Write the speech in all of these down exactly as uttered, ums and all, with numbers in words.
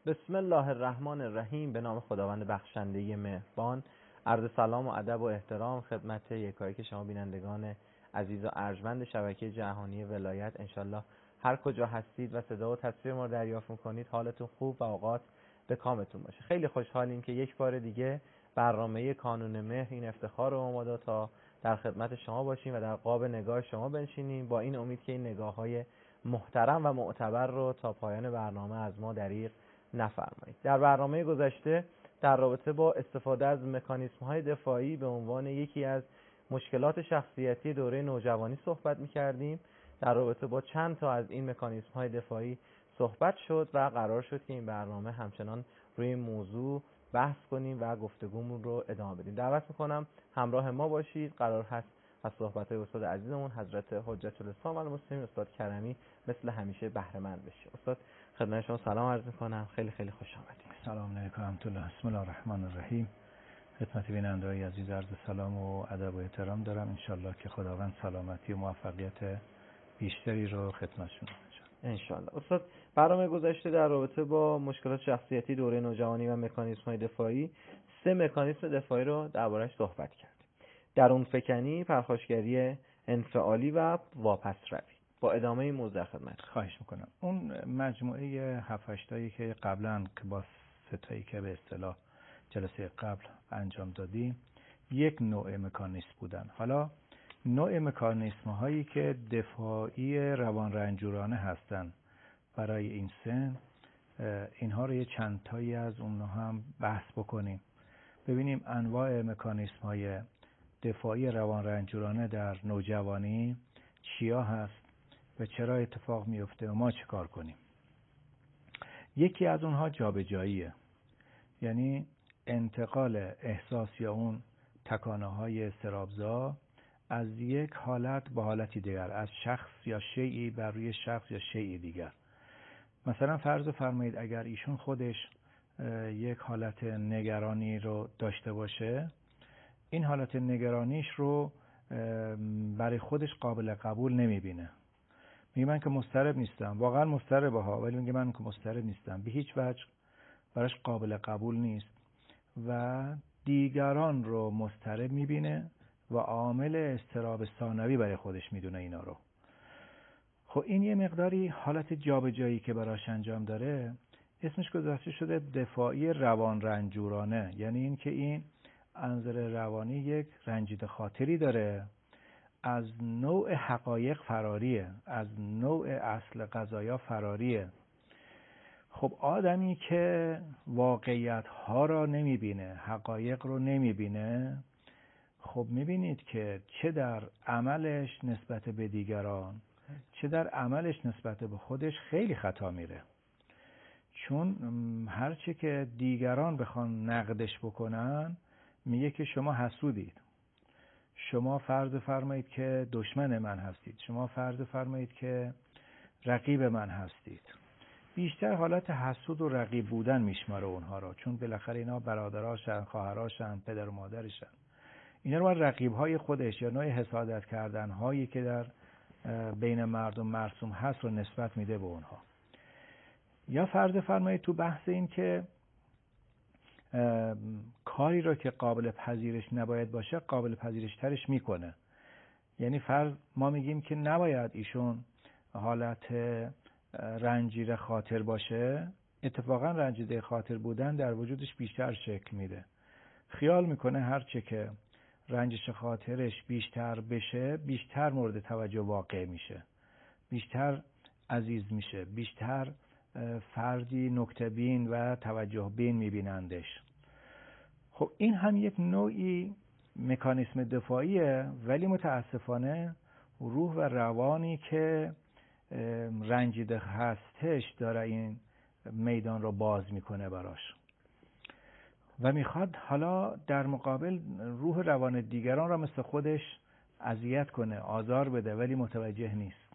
بسم الله الرحمن الرحیم. به نام خداوند بخشنده مهربان. عرض سلام و ادب و احترام خدمت یکایک شما بینندگان عزیز و ارجمند شبکه جهانی ولایت. انشالله هر کجا هستید و صدا و تصویر ما رو دریافت میکنید حالتون خوب و اوقات به کامتون باشه. خیلی خوشحالیم که یک بار دیگه برنامه کانون مهر این افتخار رو ما داد تا در خدمت شما باشیم و در قاب نگاه شما بنشینیم، با این امید که این نگاه‌های محترم و معتبر رو تا پایان برنامه از ما دریغ نفرمایید. در برنامه گذشته در رابطه با استفاده از مکانیسم‌های دفاعی به عنوان یکی از مشکلات شخصیتی دوره نوجوانی صحبت می‌کردیم. در رابطه با چند تا از این مکانیسم‌های دفاعی صحبت شد و قرار شد که این برنامه همچنان روی این موضوع بحث کنیم و گفتگومون رو ادامه بدیم. دعوت می‌کنم همراه ما باشید. قرار هست از صحبت‌های استاد عزیزمون حضرت حجت الاسلام المسلمین استاد کرمی مثل همیشه بهره مند بشید. استاد خدمت شما سلام عرض می‌کنم. خیلی خیلی خوش آمدید. سلام علیکم و رحمت الله. بسم الله الرحمن الرحیم. خدمت بیننده‌های عزیز عرض سلام و ادب و احترام دارم. انشالله که خداوند سلامتی و موفقیت بیشتری رو خدمتشون بده ان شاء الله. استاد برنامه گذشته در رابطه با مشکلات شخصیتی دوره نوجوانی و مکانیسم‌های دفاعی سه مکانیسم دفاعی رو درباره‌اش صحبت کردیم. درون فکنی، پرخاشگری انفعالی و واپس روی. با ادامه این موضوع خدمت خواهش میکنم. اون مجموعه هفت هشت تایی که قبلا که با ستایی که به اصطلاح جلسه قبل انجام دادیم یک نوع مکانیسم بودن. حالا نوع مکانیسم هایی که دفاعی روان رنجورانه هستن برای این سن، اینها رو یه چند تایی از اونها هم بحث بکنیم، ببینیم انواع مکانیسم های دفاعی روان رنجورانه در نوجوانی چیا هست و چرا اتفاق میفته و ما چه کار کنیم. یکی از اونها جابجاییه، یعنی انتقال احساس یا اون تکانه های اضطرابزا از یک حالت به حالتی دیگر، از شخص یا شیئی بر روی شخص یا شیئی دیگر. مثلا فرض فرمایید اگر ایشون خودش یک حالت نگرانی رو داشته باشه، این حالت نگرانیش رو برای خودش قابل قبول نمیبینه. میگه من که مضطرب نیستم، واقعا مضطربه ها، ولی میگه من که مضطرب نیستم، به هیچ وجه براش قابل قبول نیست و دیگران رو مضطرب میبینه و عامل اضطراب ثانوی برای خودش میدونه اینا رو. خب این یه مقداری حالت جابجایی که براش انجام داره، اسمش گذاشته شده دفاعی روان رنجورانه، یعنی این که این عنصر روانی یک رنجیده خاطری داره، از نوع حقایق فراریه، از نوع اصل قضایا فراریه. خب آدمی که واقعیت ها را نمیبینه، حقایق رو نمیبینه، خب میبینید که چه در عملش نسبت به دیگران چه در عملش نسبت به خودش خیلی خطا میره. چون هرچه که دیگران بخوان نقدش بکنن میگه که شما حسودید، شما فرض فرمایید که دشمن من هستید، شما فرض فرمایید که رقیب من هستید. بیشتر حالت حسود و رقیب بودن میشماره اونها رو، چون بالاخره اینا برادراشن، خواهراشن، پدر و مادرشن. اینا رو رقیب‌های خودش یا نوع حسادت کردن هایی که در بین مردم مرسوم هست رو نسبت میده به اونها. یا فرض فرمایید تو بحث این که کاری رو که قابل پذیرش نباید باشه قابل پذیرش ترش میکنه. یعنی فرض ما میگیم که نباید ایشون حالت رنجیده خاطر باشه، اتفاقا رنجیده خاطر بودن در وجودش بیشتر شکل میده. خیال میکنه هرچه که رنجش خاطرش بیشتر بشه بیشتر مورد توجه واقع میشه، بیشتر عزیز میشه، بیشتر فردی نکته بین و توجه بین میبینندش. خب این هم یک نوعی مکانیسم دفاعیه، ولی متاسفانه روح و روانی که رنجیده هستش داره این میدان رو باز میکنه براش و میخواد حالا در مقابل روح روان دیگران را مثل خودش اذیت کنه، آزار بده، ولی متوجه نیست.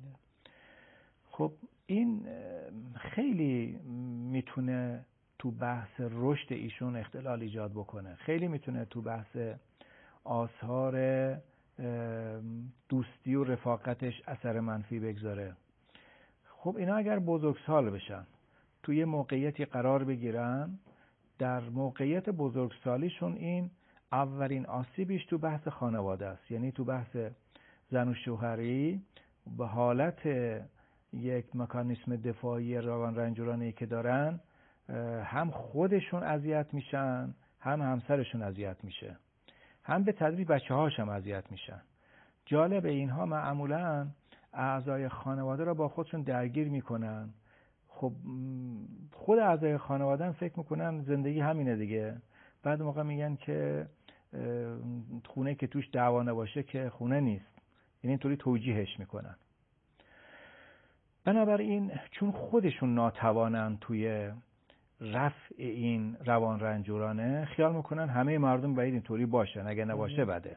خب این خیلی میتونه تو بحث رشد ایشون اختلال ایجاد بکنه، خیلی میتونه تو بحث آثار دوستی و رفاقتش اثر منفی بگذاره. خب اینا اگر بزرگسال بشن، توی موقعیتی قرار بگیرن، در موقعیت بزرگسالیشون این اولین آسیبش تو بحث خانواده است. یعنی تو بحث زن و شوهری به حالت یک مکانیسم دفاعی روان رنجورانه‌ای که دارن، هم خودشون اذیت میشن، هم همسرشون اذیت میشه، هم به تدریج بچه هاش هم اذیت میشن. جالب اینها معمولاً اعضای خانواده را با خودشون درگیر میکنن. خب خود اعضای خانواده هم فکر میکنن زندگی همینه دیگه. بعد موقع میگن که خونه که توش دعوا نباشه که خونه نیست. یعنی اینطوری توجیهش میکنن. بنابراین چون خودشون ناتوانن توی رفع این روان رنجورانه، خیال میکنن همه مردم باید اینطوری باشن، اگه نباشه بده.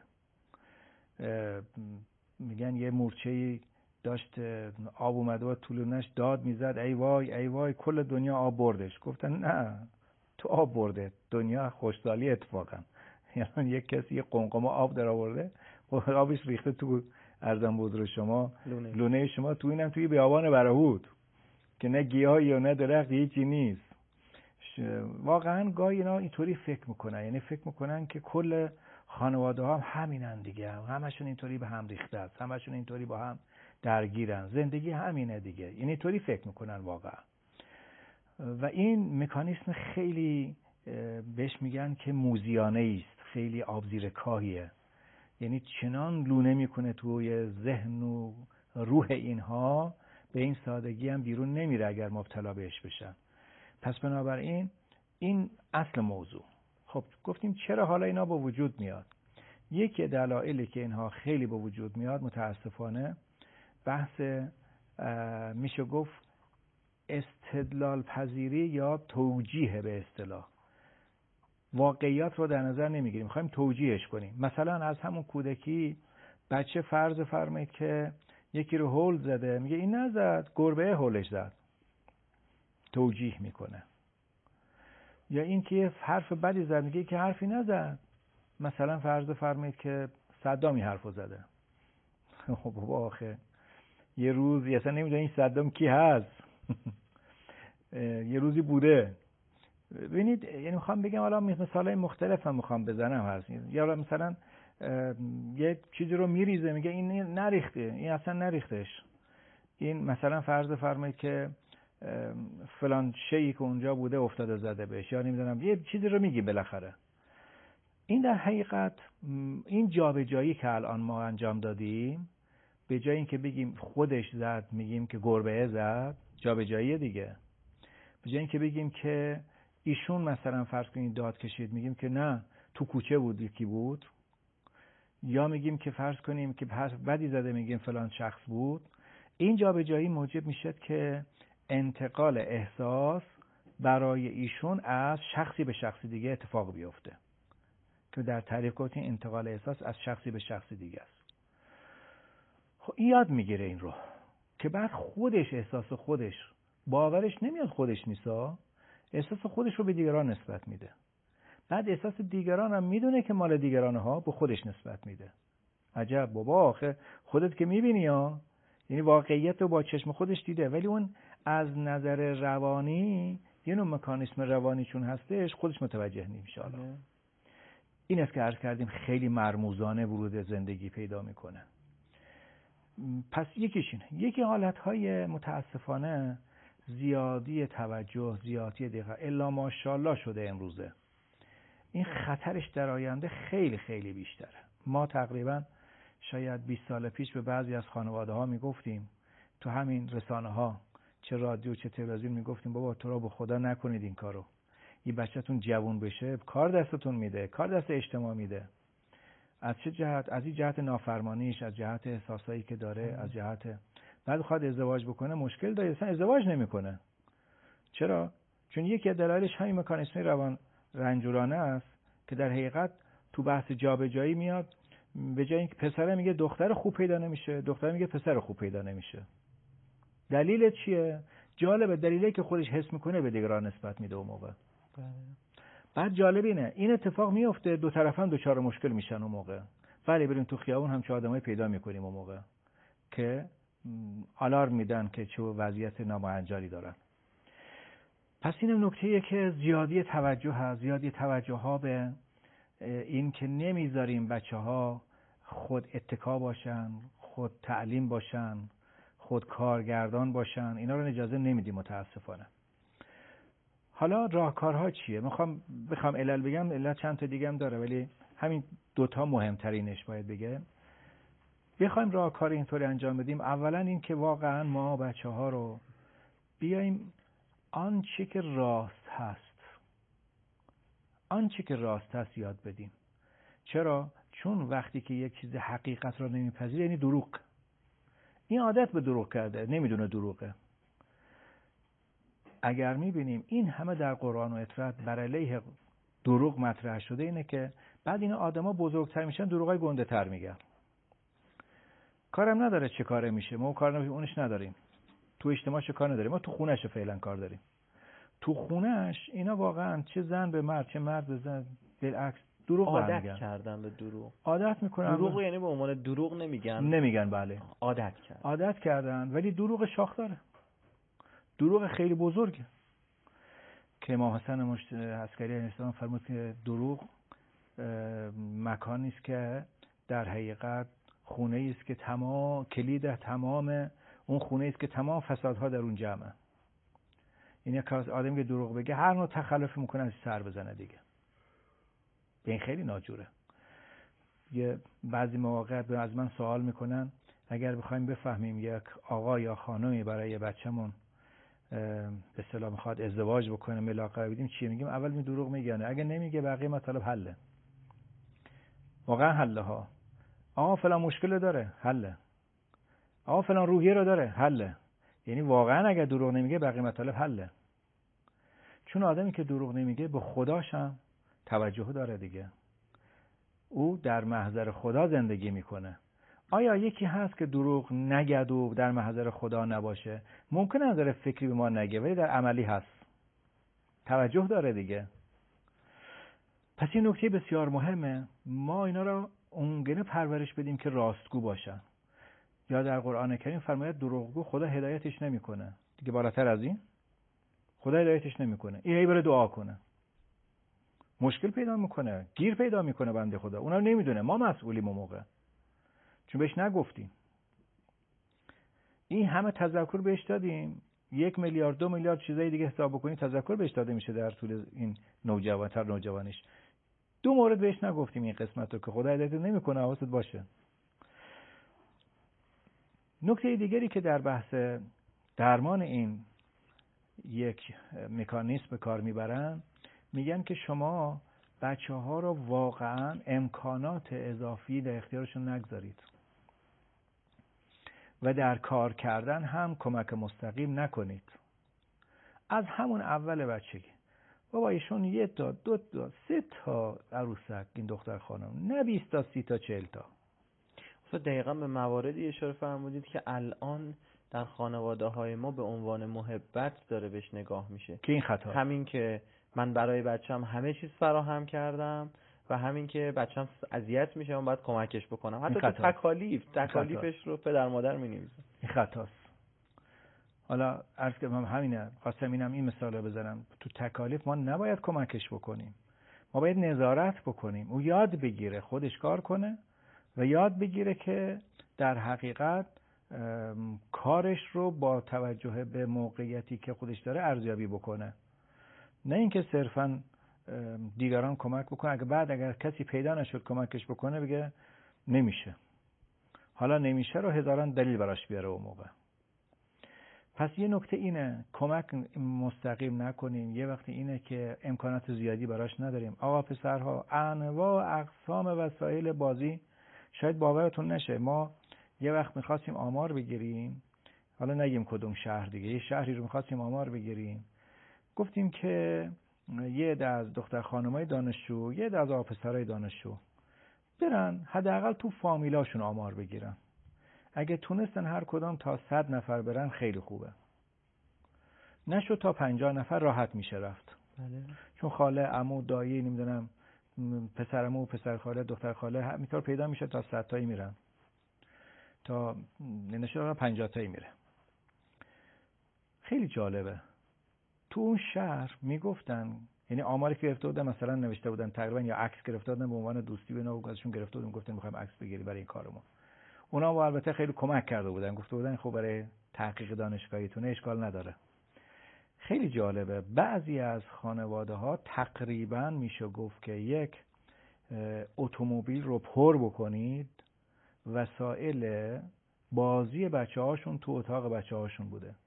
میگن یه مورچه‌ای داشت آب اومده و طولونش داد میزد ای وای ای وای کل دنیا آب بردش. گفتن نه، تو آب برده، دنیا خوشحالی اتفاقا. یعنی یک کسی یه قمقمه آب در آورده، آبش ریخته تو ارزم بزرگ شما لونه. لونه شما، تو اینم توی بیابان برهود که نه گیاهی و نه درخت، هیچی نیست. واقعا گاهی اینا اینطوری فکر میکنن، یعنی فکر میکنن که کل خانواده ها هم همینن دیگه، همشون اینطوری به هم ریخته است، همشون اینطوری با هم درگیرن، زندگی همینه دیگه. یعنی اینطوری فکر میکنن واقعا. و این مکانیسم خیلی بهش میگن که موذیانه است، خیلی آبزیر کاهیه. یعنی چنان لونه میکنه توی ذهن و روح اینها، به این سادگی هم بیرون نمیره اگر مبتلا بهش بشن. پس بنابراین این اصل موضوع. خب گفتیم چرا حالا اینا با وجود میاد؟ یکی دلایلی که اینها خیلی با وجود میاد متاسفانه بحث میشه گفت استدلال پذیری یا توجیه به اصطلاح. واقعیات رو در نظر نمیگیریم، میخوایم توجیهش کنیم. مثلا از همون کودکی بچه فرض فرمایید که یکی رو هول زده، میگه این نزد، گربه هولش زد. توجیه میکنه. یا این که حرف بدی زد، میگه که حرفی نزد. مثلا فرض فرمایید که صدامی حرفو زده. خب بابا آخه یه روزی اصلا نمیدونه این صدام کی هست. یه روزی بوده. ببینید، یعنی میخوام بگم حالا مثالای مختلف هم میخوام بزنم هست. یا مثلا یه چیزی رو میریزه، میگه این نریخته، این اصلا نریختش. این مثلا فرض فرمایید که فلان شیئی که اونجا بوده افتاده زده بهش، یا نمیدونم یه چیزی رو میگی بالاخره. این در حقیقت این جابجایی که الان ما انجام دادیم، به جای اینکه بگیم خودش زد میگیم که گربه زد، جابجایی دیگه. به جای اینکه بگیم که ایشون مثلا فرض کنید داد کشید، میگیم که نه تو کوچه بود یکی بود. یا میگیم که فرض کنیم که حرف بدی زده، میگیم فلان شخص بود. این جابجایی موجب میشه که انتقال احساس برای ایشون از شخصی به شخصی دیگه اتفاق بیفته، که در تعریف گفتیم انتقال احساس از شخصی به شخصی دیگه است. خب یاد میگیره این رو که بعد خودش احساس خودش باورش نمیاد خودش نیستا، احساس خودش رو به دیگران نسبت میده. بعد احساس دیگران هم میدونه که مال دیگران ها به خودش نسبت میده. عجب بابا، آخه خودت که میبینی ها، یعنی واقعیت رو با چشم خودش دیده، ولی اون از نظر روانی یه نوع مکانیسم روانی چون هستش خودش متوجه نمیشه. حالا این است که عرض کردیم خیلی مرموزانه ورود زندگی پیدا میکنه. پس یکیش اینه. یکی حالتهای متاسفانه زیادی توجه، زیادی دقت الا ماشاءالله شده امروزه. این خطرش در آینده خیلی خیلی بیشتره. ما تقریبا شاید بیست سال پیش به بعضی از خانواده ها میگفتیم، تو همین رسانه ها چه رادیو چه تلویزیون میگفتیم بابا تو را به خدا نکنید این کارو. این بچه‌تون جوون بشه کار دستتون میده، کار دست اجتماع میده. از چه جهت؟ از این جهت نافرمانیش، از جهت احساسایی که داره، از جهت بعد خواهد ازدواج بکنه مشکل داره، اصلا ازدواج نمیکنه. چرا؟ چون یکی از دلایلش همین مکانیسم روان رنجورانه است که در حقیقت تو بحث جابجایی میاد. به جای اینکه پسره میگه دختر خوب پیدا نمیشه، دختر میگه پسر خوب پیدا نمیشه. دلیل چیه؟ جالبه، دلیلی که خودش حس میکنه به دیگران نسبت میده اون موقع. بعد جالب اینه این اتفاق میفته، دو طرف هم دوچار مشکل میشن اون موقع. ولی بریم تو خیابون هم چه آدمایی پیدا میکنیم اون موقع که آلارم میدن که چه وضعیت نامهنجاری دارن. پس این نکته‌ایه که زیادی توجه هست، زیادی توجه ها به این که نمیذاریم بچه ها خود اتکا باشن، خود تعلیم باشن، خود کارگردان باشن، اینا رو اجازه نمیدیم متاسفانه. حالا راهکارها چیه؟ میخوام بخوام علل بگم، علت چند تا دیگه هم داره، ولی همین دوتا مهمترینش باید بگه. بخوایم راهکار اینطوری انجام بدیم، اولا این که واقعا ما بچه ها رو بیایم آنچه که راست هست آنچه که راست هست یاد بدیم. چرا؟ چون وقتی که یک چیز حقیقت را نمیپذیره یعنی دروغ. این عادت به دروغ کرده، نمیدونه دروغه. اگر میبینیم این همه در قرآن و اطرت بر علیه دروغ مطرح شده، اینه که بعد این آدما بزرگتر میشن دروغای گنده تر میگن. کارم نداره چه کاره میشه، ما کار نمیشه، اونش نداریم. تو اجتماعش کار نداریم، ما تو خونه‌اش فعلا کار داریم. تو خونه‌اش اینا واقعا چه زن به مرد چه مرد به زن بالعکس دروغ عادت میگن. کردن به دروغ. عادت میکنن. دروغ یعنی به عنوان دروغ نمیگن. نمیگن بله. عادت کردن. عادت کردن، ولی دروغ شاخداره. دروغ خیلی بزرگه. که امام حسن مشت... عسکری علیه السلام فرمود که دروغ مکانی است که در حقیقت خونه است که تمام کلید تمام اون خونه است که تمام فسادها در اون جمعه. این یک آدمی که دروغ بگه هر نوع تخلفی میکنه از سر بزنه دیگه. این خیلی ناجوره. یه بعضی مواقع از من سوال میکنن اگر بخوایم بفهمیم یک آقا یا خانمی برای بچه‌مون به اصطلاح میخواد ازدواج بکنه ملاقه بدیم چی میگیم؟ اول می دروغ میگه، اگه نمیگه بقیه مطالب حله. واقعا حله ها. آقا فلان مشکل داره، حله. آقا فلان روحیه رو داره، حله. یعنی واقعا اگه دروغ نمیگه بقیه مطالب حله. چون آدمی که دروغ نمیگه به خداش هم توجه داره دیگه. او در محضر خدا زندگی میکنه. آیا یکی هست که دروغ نگد و در محضر خدا نباشه؟ ممکنه نداره فکری به ما نگه ولی در عملی هست. توجه داره دیگه. پس این نکته بسیار مهمه. ما اینا رو اونگونه پرورش بدیم که راستگو باشن. یا در قرآن کریم فرماید دروغگو خدا هدایتش نمیکنه. دیگه بالاتر از این خدا هدایتش نمیکنه. این هی بره دعا کنه. مشکل پیدا میکنه، گیر پیدا میکنه بنده خدا. اونا نمیدونه، ما مسئولیم اون موقع. چون بهش نگفتیم. این همه تذکر بهش دادیم، یک میلیارد دو میلیارد چیزای دیگه حساب بکنید تذکر بهش داده میشه در طول این نوجوان تر نوجوانش. دو مورد بهش نگفتیم این قسمت رو که خدا هدایت نمیکنه، حواست باشه. نکته دیگری که در بحث درمان این یک مکانیزم به کار میبرن، میگن که شما بچه ها رو واقعا امکانات اضافی در اختیارشون نگذارید و در کار کردن هم کمک مستقیم نکنید. از همون اول بچگی بابا ایشون یه تا دو تا سه تا عروسک این دختر خانم، نه بیست تا سی تا چهل تا. اصلا دقیقا به مواردی اشاره فرمودید که الان در خانواده های ما به عنوان محبت داره بهش نگاه میشه. که این خطا. همین که من برای بچم همه چیز فراهم کردم و همین که بچم اذیت میشه من باید کمکش بکنم. حتی تو تکالیف تکالیفش رو پدر مادر مینویسن. این خطاست. حالا عرض کردم همینه، خواستم اینم این مثال رو بزنم. تو تکالیف ما نباید کمکش بکنیم، ما باید نظارت بکنیم. او یاد بگیره خودش کار کنه و یاد بگیره که در حقیقت کارش رو با توجه به موقعیتی که خودش داره ارزیابی بکنه، نه اینکه صرفاً دیگران کمک بکنه. اگه بعد اگر کسی پیدا نشد کمکش بکنه بگه نمیشه. حالا نمیشه رو هزاران دلیل براش بیاره اون موقع. پس یه نکته اینه کمک مستقیم نکنیم. یه وقتی اینه که امکانات زیادی براش نداریم. آقا پسرها انواع اقسام وسایل بازی، شاید باورتون نشه ما یه وقت میخواستیم آمار بگیریم، حالا نگیم کدوم شهر دیگه، یه شهری رو میخواستیم آمار بگیریم، گفتیم که یه عده از دختر خانمای دانشجو، یه عده از آقا پسرای دانشجو برن حداقل تو فامیلاشون آمار بگیرن. اگه تونستن هر کدام تا صد نفر برن خیلی خوبه. نشد تا پنجاه نفر راحت میشه رفت. بله. چون خاله، عمو، دایی، نمیدونم پسر عمو، پسر خاله، دختر خاله همینطور پیدا میشه تا صد تایی میرن. تا نشد تا پنجاه تایی میره. خیلی جالبه. تو اون شهر میگفتن، یعنی آماری که گرفته بودن مثلا نوشته بودن تقریبا یا عکس گرفته بودن به عنوان دوستی به اینا ازشون گرفته بودن، گفتن می‌خوایم عکس بگیریم برای این کارمون. اونا با البته خیلی کمک کرده بودن، گفته بودن خب برای تحقیق دانشگاهیتونه اشکال نداره. خیلی جالبه بعضی از خانواده ها تقریبا میشه گفت که یک اتومبیل رو پر بکنید وسایل بازی بچه هاشون تو اتاق بچه هاشون بوده.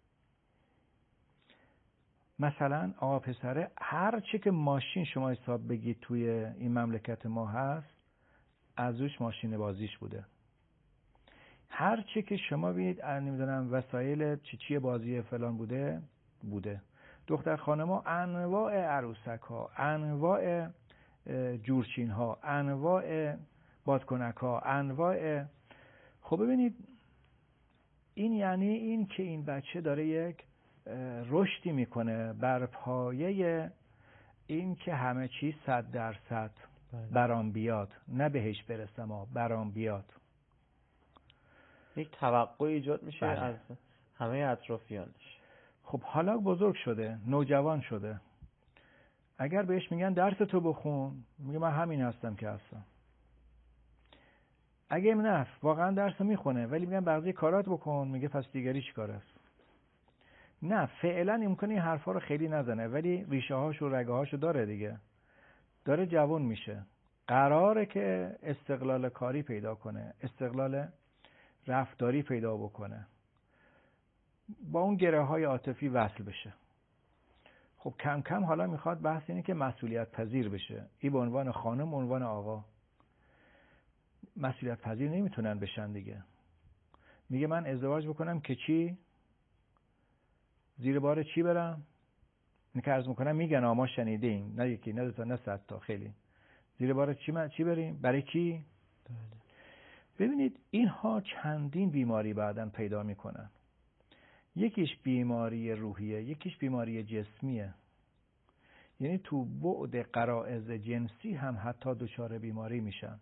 مثلا آقا پسره هر چی که ماشین شما حساب بگید توی این مملکت ما هست از روش ماشین بازیش بوده. هر چی که شما ببینید نمیدونم وسایل چی چی بازی فلان بوده بوده. دختر خانم‌ها انواع عروسک ها، انواع جورچین ها، انواع بادکنک ها، انواع. خب ببینید این یعنی این که این بچه داره یک رشدی میکنه بر پایه این که همه چیز صد درصد برام بیاد، نه بهش برسم ها برام بیاد. یک توقع ایجاد میشه بله. از همه اطرافیانش. خب حالا بزرگ شده، نوجوان شده، اگر بهش میگن درس تو بخون میگه من همین هستم که هستم. اگه نه واقعا درس میخونه ولی میگن بقیه کارات بکن میگه پس دیگری چی کار است. نه فعلا امکانی این حرفا رو خیلی نزنه ولی ریشه هاش و رگه هاشو داره دیگه، داره جوان میشه، قراره که استقلال کاری پیدا کنه، استقلال رفتاری پیدا بکنه، با اون گره های عاطفی وصل بشه. خب کم کم حالا میخواد بحث اینه که مسئولیت پذیر بشه. این به عنوان خانم، عنوان آقا مسئولیت پذیر نمیتونن بشن دیگه. میگه من ازدواج بکنم که چی؟ زیر بار چی برم؟ این که عرض میکنم میگن آما شنیدیم، نه یکی نه دوتا نه صد تا، خیلی زیر بار چی من چی بریم؟ برای کی؟ ببینید اینها چندین بیماری بعداً پیدا میکنن. یکیش بیماری روحیه، یکیش بیماری جسمیه. یعنی تو بعد غرائز جنسی هم حتی دچار بیماری میشن.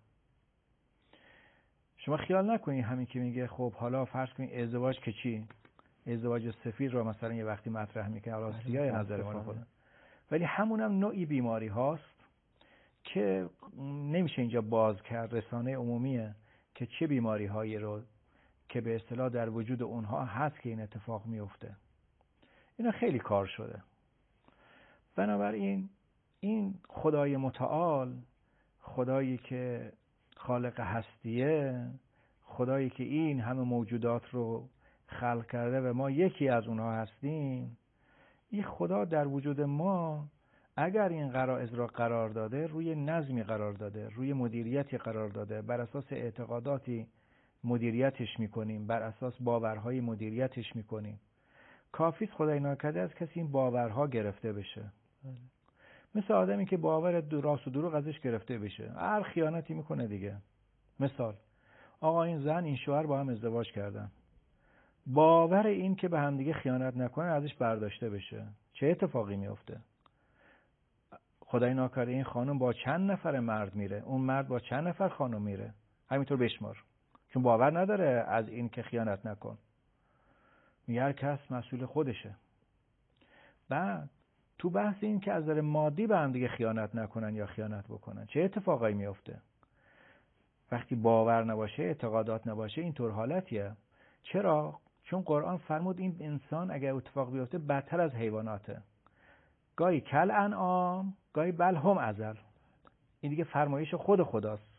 شما خیال نکنید همین که میگه خب حالا فرض کنید ازدواج که چی؟ ازدواج سفید رو مثلا یه وقتی مطرح میکنه، حالا سیاه نظر ما کنه، ولی همونم نوعی بیماری هاست که نمیشه اینجا باز کرد، رسانه عمومیه که چه بیماری هایی رو که به اصطلاح در وجود اونها هست که این اتفاق میفته. اینا خیلی کار شده. بنابراین این خدای متعال، خدایی که خالق هستیه، خدایی که این همه موجودات رو خلق کرده و ما یکی از اونها هستیم، این خدا در وجود ما اگر این غرائز را قرار داده، روی نظمی قرار داده، روی مدیریتی قرار داده، بر اساس اعتقاداتی مدیریتش میکنیم، بر اساس باورهای مدیریتش میکنیم. کافیست خدای ناکرده از کسی این باورها گرفته بشه. مثل آدمی که باور راست و دروغ ازش گرفته بشه، هر خیانتی میکنه دیگه. مثال آقا این زن این شوهر با هم ازدواج کردن، باور این که به هم دیگه خیانت نکنه ازش برداشته بشه، چه اتفاقی میفته؟ خدای ناکرده این خانم با چند نفر مرد میره، اون مرد با چند نفر خانم میره، همینطور بشمار، چون باور نداره از این که خیانت نکن. میگه هر کس مسئول خودشه. بعد تو بحث این که از نظر مادی به هم دیگه خیانت نکنن یا خیانت بکنن، چه اتفاقایی میفته؟ وقتی باور نباشه، اعتقادات نباشه، اینطور حالتیه. چرا؟ چون قرآن فرمود این انسان اگر اتفاق بیفته بدتر از حیواناته، گاهی کل انعام گاهی بل هم ازل. این دیگه فرمایش خود خداست.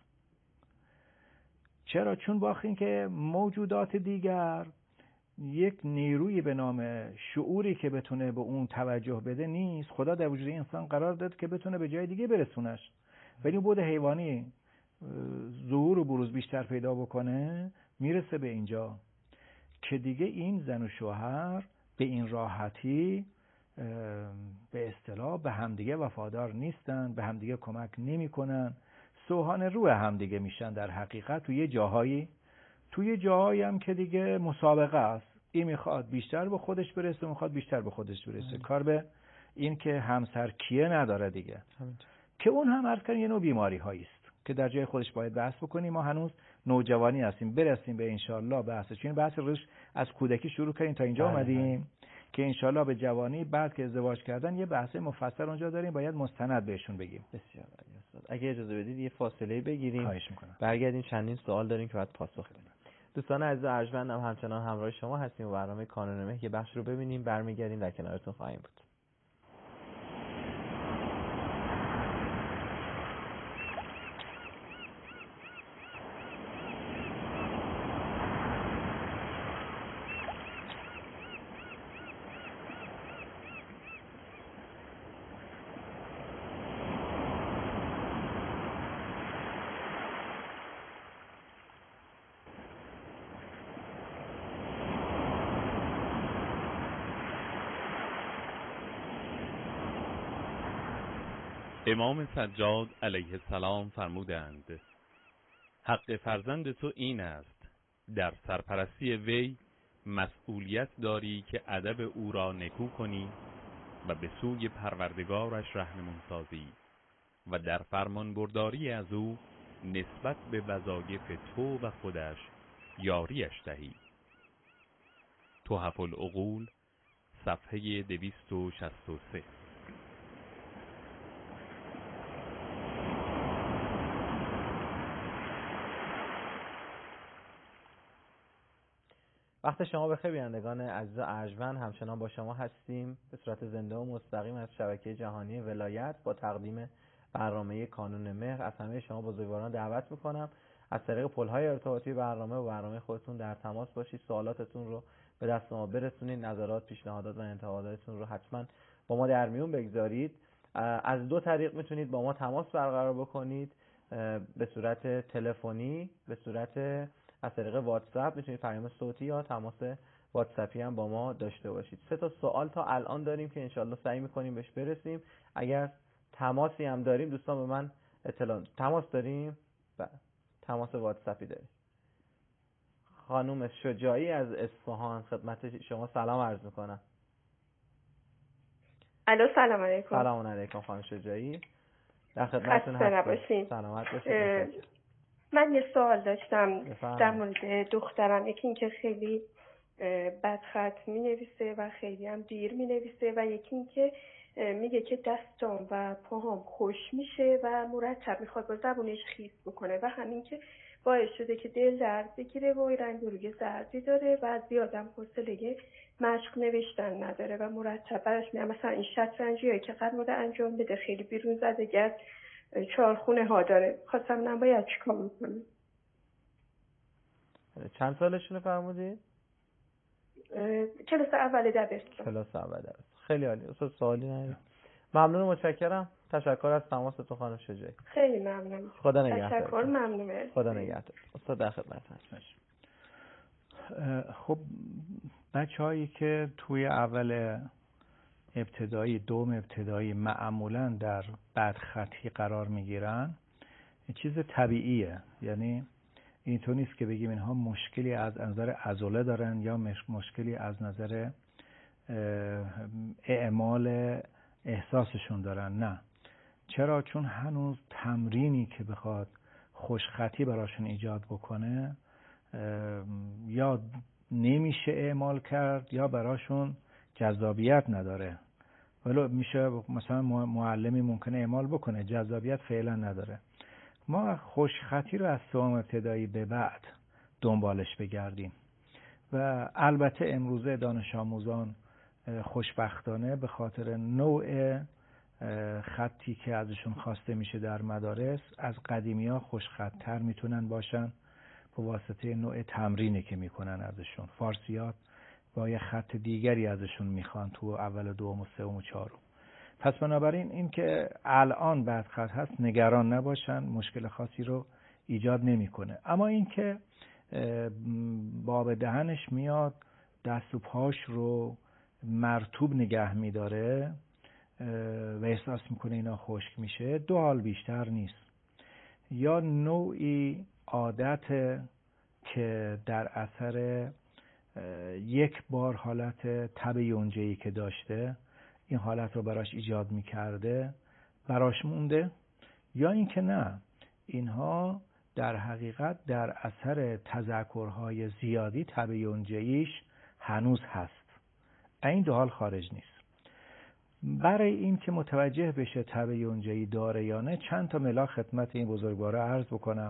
چرا؟ چون باخت این که موجودات دیگر یک نیروی به نام شعوری که بتونه به اون توجه بده نیست. خدا در وجود انسان قرار داد که بتونه به جای دیگه برسونش، ولی اون بود حیوانی ظهور و بروز بیشتر پیدا بکنه، میرسه به اینجا که دیگه این زن و شوهر به این راحتی به اصطلاح به همدیگه وفادار نیستن، به همدیگه کمک نمیکنن، سوهان روح همدیگه میشن. در حقیقت توی جاهایی توی جاهایی هم که دیگه مسابقه است، این میخواد بیشتر به خودش برسه، میخواد بیشتر به خودش برسه، ام. کار به این که همسر کیه نداره دیگه. همینطور. که اون هم عرض کردن یه نوع بیماری هایی است که در جای خودش باید بحث بکنیم. ما هنوز نوجوانی هستیم، برسیم به انشالله بحث، چون بحث روش از کودکی شروع کردیم تا اینجا اومدیم. که انشالله به جوانی بعد که ازدواج کردن یه بحث مفصل اونجا داریم، باید مستند بهشون بگیم. بسیار عالی استاد. اگه اجازه بدید یه فاصله بگیریم. خواهش میکنم. برگردیم، چندین سوال داریم که باید پاسخ بدیم. دوستان عزیز ارجمندم همچنان همراه شما هستیم و برنامه کانون مهر یه بخش رو ببینیم، برمیگردیم در کنارتون خواهیم بود. امام سجاد علیه السلام فرمودند حق فرزند تو این است در سرپرستی وی مسئولیت داری که ادب او را نکو کنی و به سوی پروردگارش رهنمون سازی و در فرمان برداری از او نسبت به وظایف تو و خودش یاریش دهی. تحف العقول صفحه دویست و شصت و سه. وقت شما بخیر بینندگان عزیز ارجمند، همچنان با شما هستیم به صورت زنده و مستقیم از شبکه جهانی ولایت با تقدیم برنامه کانون مهر. از همه شما بزرگواران دعوت میکنم از طریق پل‌های ارتباطی برنامه و برنامه خودتون در تماس باشید، سوالاتتون رو به دست ما برسونید، نظرات، پیشنهادات و انتقاداتتون رو حتما با ما در میون بگذارید. از دو طریق میتونید با ما تماس برقرار بکنید، به صورت تلفنی، به صورت از طریق واتساپ میتونید پیام صوتی یا تماس واتساپی هم با ما داشته باشید. سه تا سوال تا الان داریم که انشالله سعی میکنیم بهش برسیم. اگر تماسی هم داریم دوستان به من اطلاع. تماس داریم؟ بله. تماس واتساپی داریم. خانم شجاعی از اصفهان خدمت شما سلام عرض میکنم. الو سلام علیکم. سلام علیکم خانم شجاعی، در خدمتتون هستم. سلامت باشید. من یه سوال داشتم در مورد دخترم. یکی این که خیلی بدخط می نویسه و خیلی هم دیر می نویسه و یکی این که میگه که دستام و پاهام خوش میشه و مرتب میخواد با زبونش خیس بکنه و همین که باعث شده که دل درد بگیره و رنگ و روی زردی داره و زیادم حوصله مشق نوشتن نداره و مرتب براش میگم مثلا این شطرنجی هایی که قراره انجام بده خیلی بیرون زدگی از چهار خونه ها داره. خواستم نباید چیکار میکنه. چند سالشونه فرمودید؟ کلاس اول دبستان. کلاس اول دبستان. خیلی عالی. استاد سوالی ندارم. ممنون و متشکرم. تشکر از تماستون خانم شجاعی. خیلی ممنون. خدا نگهدار. تشکر. ممنونم. خدا نگهدار. استاد در خدمت هستم. خب بچه‌هایی که توی اول ابتدایی، دوم ابتدایی معمولاً در بدخطی قرار میگیرن، چیز طبیعیه. یعنی اینطور نیست که بگیم اینها مشکلی از نظر عضله دارن یا مشکلی از نظر اعمال احساسشون دارن. نه. چرا؟ چون هنوز تمرینی که بخواد خوشخطی براشون ایجاد بکنه یا نمیشه اعمال کرد یا براشون جذابیت نداره. ولو میشه مثلا معلمی ممکنه اعمال بکنه، جذابیت فعلا نداره. ما خوشخطی رو از سوم ابتدایی به بعد دنبالش بگردیم و البته امروزه دانش آموزان خوشبختانه به خاطر نوع خطی که ازشون خواسته میشه در مدارس از قدیمی ها خوشخط‌تر میتونن باشن به واسطه نوع تمرینی که میکنن ازشون. فارسیات با یه خط دیگری ازشون میخوان تو اول و دوم و سوم و چهارم. پس بنابراین این که الان بدخط هست نگران نباشن، مشکل خاصی رو ایجاد نمیکنه. اما این که باب دهنش میاد دست و پاش رو مرطوب نگه میداره و احساس میکنه اینا خشک میشه، دو حال بیشتر نیست. یا نوعی عادت که در اثر یک بار حالت تب یونجه‌ای که داشته این حالت رو براش ایجاد میکرده براش مونده، یا اینکه نه، اینها در حقیقت در اثر تذکرهای زیادی تب یونجه‌ایش هنوز هست. این دو حال خارج نیست. برای این که متوجه بشه تب یونجه‌ای داره یا نه چند تا ملاک خدمت این بزرگوارا عرض بکنم.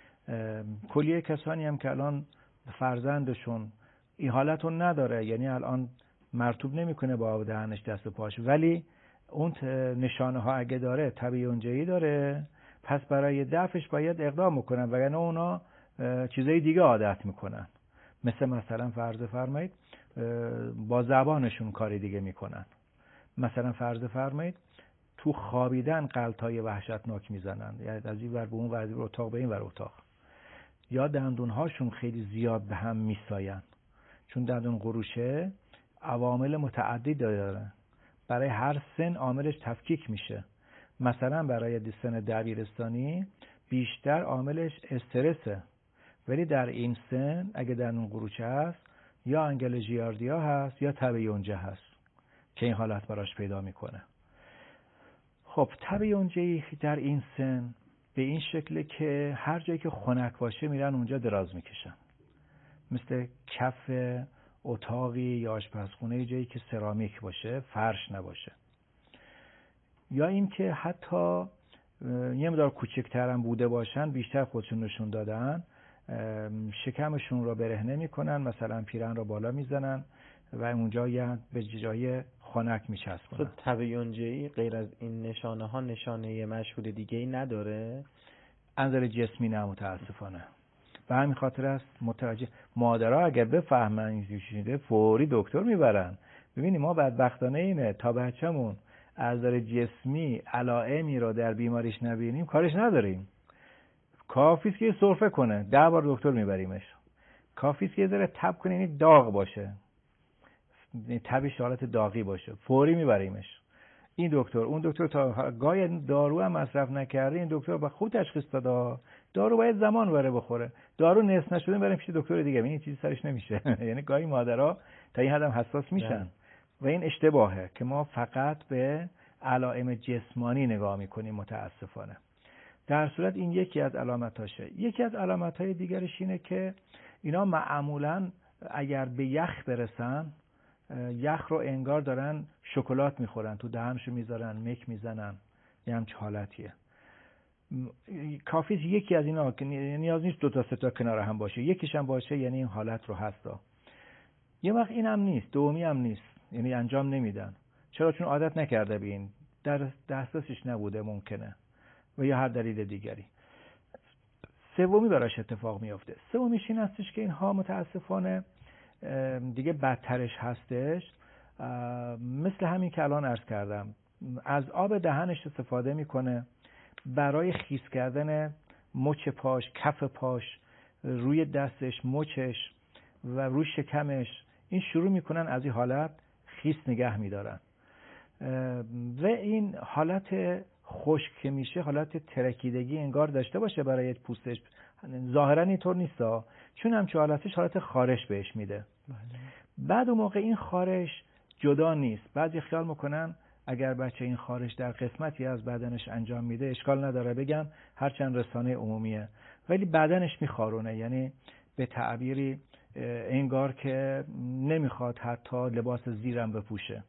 کلیه کسانی هم که الان فرزندشون این حالت رو نداره، یعنی الان مرطوب نمیکنه با آب دهنش دست و پاش، ولی اون نشانه ها اگه داره تب یونجه‌ای داره، پس برای دفعش باید اقدام میکنن، وگرنه اونا چیزای دیگه عادت میکنن. مثل مثلا فرض فرمایید با زبانشون کاری دیگه میکنن. مثلا فرض فرمایید تو خوابیدن غلطای وحشتناک میزنن، یعنی از این ور به اون ور، از این اتاق به این ور اتاق. یا دندونهاشون خیلی زیاد به هم میساین، چون دندون قروشه عوامل متعددی داره، برای هر سن عاملش تفکیک میشه. مثلا برای سن دبیرستانی بیشتر عاملش استرسه، ولی در این سن اگه دندون قروچه هست یا انگل ژیاردیا هست یا تب یونجه هست که این حالت براش پیدا میکنه. خب تب یونجه‌ای در این سن به این شکله که هر جایی که خنک باشه میرن اونجا دراز میکشن، مثل کف اتاقی یا آشپزخونه، جایی که سرامیک باشه، فرش نباشه. یا این که حتی یه مقدار کوچکتر هم بوده باشن، بیشتر خودشون نشون دادن، شکمشون رو برهنه میکنن، مثلا پیرن رو بالا میزنن و اونجا یه به جای خنک میچسبونن. تب یونجه‌ای غیر از این نشانه ها نشانه مشهور دیگه ای نداره؟ از نظر جسمی نه متاسفانه. به همین خاطر است متوجه مادرها اگر بفهمن این چیزه فوری دکتر میبرن. ببینید ما بدبختانه اینه تا بچه‌مون از نظر جسمی علائمی رو در بیماریش نبینیم کارش نداریم. کافیه که سرفه کنه ده بار دکتر میبریمش. کافیه که یه ذره تب کنه، یعنی داغ باشه، تبش حالت داغی باشه، فوری میبریمش. این دکتر اون دکتر تا گاهی دارو هم مصرف نکرده این دکتر با خود تشخیص داده. دارو باید زمان بره بخوره، دارو نصف نشده بریم پیش دکتر دیگه، این چیزی سرش نمیشه. یعنی گاهی مادرها تا این حد هم حساس میشن و این اشتباهه که ما فقط به علائم جسمانی نگاه میکنیم متاسفانه. در صورت این یکی از علامتاشه. یکی از علامتهای دیگرش اینه که اینا معمولاً اگر به یخ برسن، یخ رو انگار دارن شکلات میخورن، تو دهنشو میذارن، مک میزنن، یه همچه حالتیه. کافیه یکی از اینا، نیاز نیست دو تا سه تا کنار هم باشه، یکیش هم باشه یعنی این حالت رو هستا. یه وقت این هم نیست، دومی هم نیست، یعنی انجام نمیدن. چرا؟ چون عادت نکرده به این، در دسترسش نبوده ممکنه، و یا هر دلیل دیگری. سومی براش اتفاق میفته. سومیش این هستش که اینها متاسفانه دیگه بدترش هستش، مثل همین که الان عرض کردم، از آب دهنش استفاده میکنه برای خیس کردن مچ پاش، کف پاش، روی دستش، مچش و روی شکمش. این شروع میکنن از این حالت خیس نگه میدارن و این حالت خشک که میشه حالت ترکیدگی انگار داشته باشه برای پوستش. ظاهرا اینطور نیستا، چون همچه حالتش حالت خارش بهش میده. بعد اون موقع این خارش جدا نیست. بعضی خیال میکنن اگر بچه این خارش در قسمتی از بدنش انجام میده اشکال نداره بگم، هرچند رسانه عمومیه، ولی بدنش میخارونه، یعنی به تعبیری انگار که نمیخواد حتی لباس زیرم بپوشه.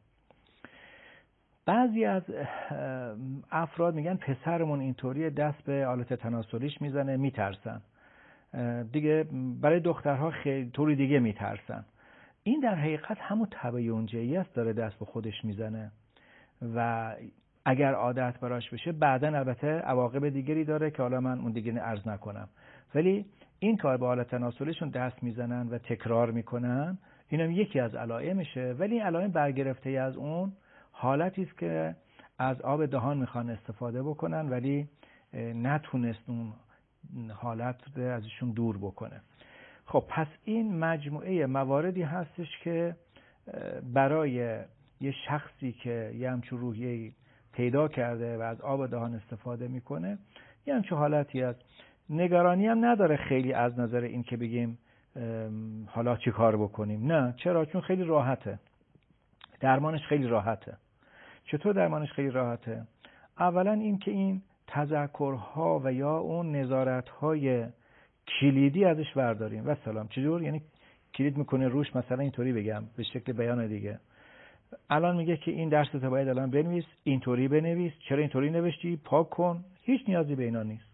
بعضی از افراد میگن پسرمون اینطوریه، دست به آلت تناسلیش میزنه، میترسن. دیگه برای دخترها خیلی طوری دیگه میترسن. این در حقیقت همون تب یونجه‌ای است، داره دست به خودش میزنه و اگر عادت براش بشه بعداً البته عواقب دیگری داره که حالا من اون دیگه عرض نکنم. ولی این کار به آلت تناسلیشون دست میزنن و تکرار میکنن، اینم یکی از علائمشه. ولی این علائم برگرفته از اون حالتی است که از آب دهان میخوان استفاده بکنن ولی نتونست اون حالت ازشون دور بکنه. خب پس این مجموعه مواردی هستش که برای یه شخصی که یه همچون روحیه پیدا کرده و از آب دهان استفاده میکنه یه همچون حالتی هست. نگرانی هم نداره خیلی از نظر این که بگیم حالا چی کار بکنیم. نه، چرا؟ چون خیلی راحته، درمانش خیلی راحته. چطور درمانش خیلی راحته؟ اولا این که این تذکرها و یا اون نظارتهای کلیدی ازش برداریم و سلام. چجور؟ یعنی کلید میکنه روش، مثلا اینطوری بگم به شکل بیان دیگه، الان میگه که این درس تو باید الان بنویس، اینطوری بنویس، چرا اینطوری نوشتی، پاک کن. هیچ نیازی به اینا نیست.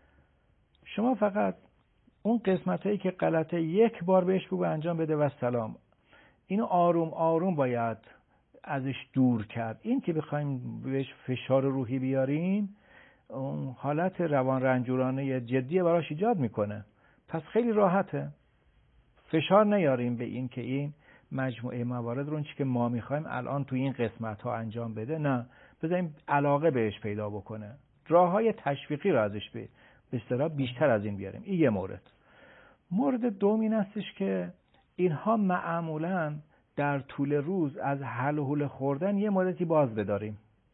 شما فقط اون قسمتایی که غلطه یک بار بهش بگو انجام بده و سلام. اینو آروم آروم باید ازش دور کرد. این که بخوایم بهش فشار روحی بیاریم اون حالت روان رنجورانه جدی براش ایجاد میکنه. پس خیلی راحته، فشار نیاریم به این که این مجموعه موارد رو چی که ما میخوایم الان تو این قسمت ها انجام بده، نه، بذاریم علاقه بهش پیدا بکنه. راه های تشویقی رو ازش به اصطلاح بیشتر از این بیاریم. این یه مورد. مورد دوم این هستش که اینها معمولاً در طول روز از حل و حول خوردن یه مدتی باز بداریم.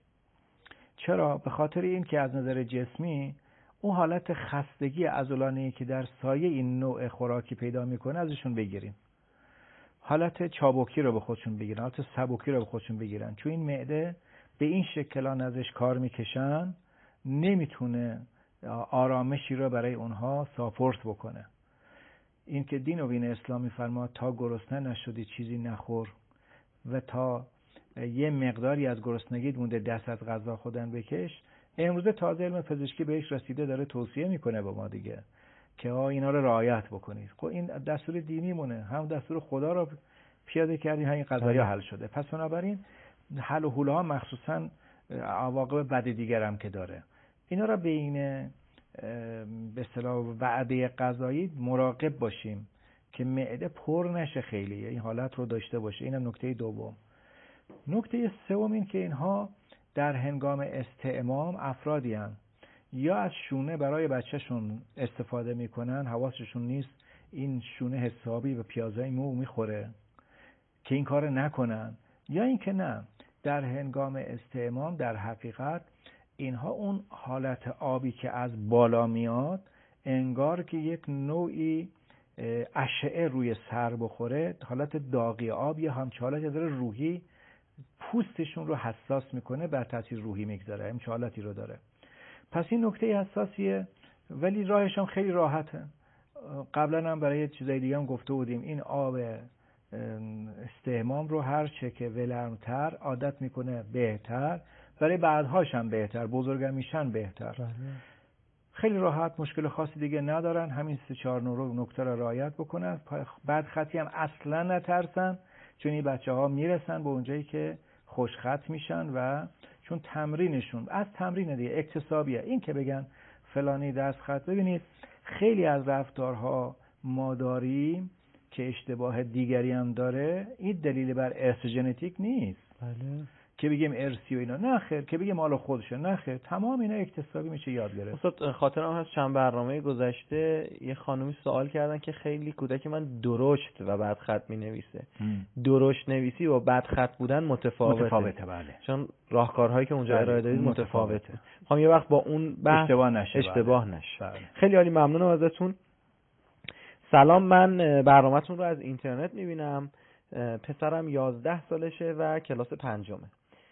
چرا؟ به خاطر این که از نظر جسمی اون حالت خستگی عضلانی که در سایه این نوع خوراکی پیدا میکنه ازشون بگیریم. حالت چابکی رو به خودشون بگیرن، حالت سبکی رو به خودشون بگیرن. چون این معده به این شکلان ازش کار میکشن، نمیتونه آرامشی رو برای اونها ساپورت بکنه. این که دین و دین اسلامی فرما تا گرسنه نشدی چیزی نخور و تا یه مقداری از گرسنگی مونده دست از غذا خودن بکش، امروز تازه علم پزشکی بهش رسیده داره توصیه میکنه به ما دیگه که ها اینا رو رعایت بکنید. خب این دستور دینی مونه، هم دستور خدا رو پیاده کردیم، همین قضایا حل شده. پس بنابراین حل و حوله ها مخصوصا عواقب بد دیگر هم که داره، اینا رو بین به اصطلاح وعده غذایی مراقب باشیم که معده پر نشه خیلی، این حالت رو داشته باشه. اینم نکته دوم. نکته سوم این که اینها در هنگام استعمام افرادی هستند یا از شونه برای بچهشون استفاده میکنن، حواسشون نیست این شونه حسابی به پیازای مو میخوره که این کار نکنن، یا اینکه نه در هنگام استعمام در حقیقت اینها اون حالت آبی که از بالا میاد انگار که یک نوعی اشعه روی سر بخوره، حالت داغی آب، یا همچه حالت داره روحی پوستشون رو حساس میکنه، بر تاثیر روحی میگذاره، همچه حالتی رو داره. پس این نکته حساسیه، ولی راهش هم خیلی راحته. قبلا هم برای چیزای دیگه هم گفته بودیم این آب استحمام رو هر چه که ولرمتر عادت میکنه بهتر، برای بعدهاش هم بهتر، بزرگم میشن بهتر. بله. خیلی راحت، مشکل خاصی دیگه ندارن. همین سه چهار نکته رو رعایت بکنن، بعد خطی هم اصلا نترسن، چون این بچه ها میرسن به اونجایی که خوش خط میشن و چون تمرینشون از تمرین دیگه اکتسابیه. این که بگن فلانی دست خط، ببینید خیلی از رفتارها ما داریم که اشتباه دیگری هم داره، این دلیل بر ارث ژنتیک نیست. بله. که بگیم ارثی و اینا، نه خیر. که بگیم حالا خودشه، نه خیر. تمام اینا اکتسابی میشه یاد گرفت. استاد خاطرم هست چند برنامه گذشته یه خانومی سوال کردن که خیلی کودک من درشت و بعد خط مینویسه. درشت نویسی و بعد خط بودن متفاوته. متفاوته بله. چون راهکارهایی که اونجا ارائه دادید متفاوته. میخوام یه وقت با اون بحث اشتباه نشه. اشتباه بله. نشه. بله. خیلی عالی، ممنونم ازتون. سلام، من برنامه‌تون رو از اینترنت میبینم. پسرم یازده سالشه و کلاس پنجمه.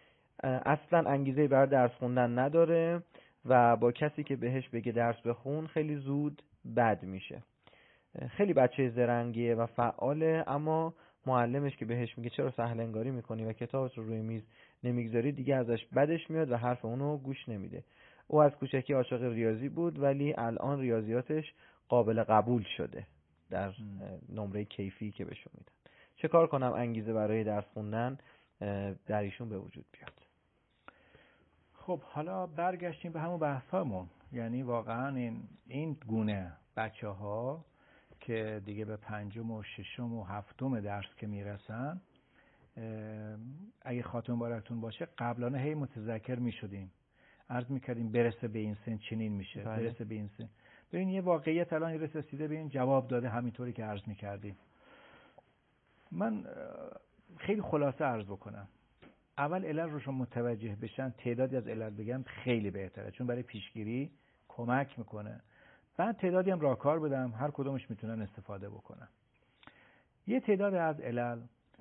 اصلا انگیزه برای درس خوندن نداره و با کسی که بهش بگه درس بخون خیلی زود بد میشه. خیلی بچه زرنگیه و فعاله، اما معلمش که بهش میگه چرا سهل انگاری میکنی و کتابت رو روی میز نمیگذاری دیگه ازش بدش میاد و حرف اونو گوش نمیده. او از کوچکی عاشق ریاضی بود ولی الان ریاضیاتش قابل قبول شده در نمره کیفی که بهشون میدن. چه کار کنم انگیزه برای درس خوندن در ایشون به وجود بیاد؟ خب حالا برگشتیم به همون بحثامون. یعنی واقعا این این گونه بچه ها که دیگه به پنجم و ششم و هفتم درس که میرسن، اگه خاطر مبارکتون باشه قبلا هی متذکر میشدیم، عرض میکردیم برسه به این سن چنین میشه. بله. برسه به این سن. ببین یه واقعیت الان رسیده به این جواب داده همینطوری که عرض میکردیم. من خیلی خلاصه عرض بکنم. اول علل رو شما متوجه بشن، تعدادی از علل بگم خیلی بهتره، چون برای پیشگیری کمک میکنه. بعد تعدادی هم راهکار بدم، هر کدومش میتونن استفاده بکنن. یه تعداد از علل،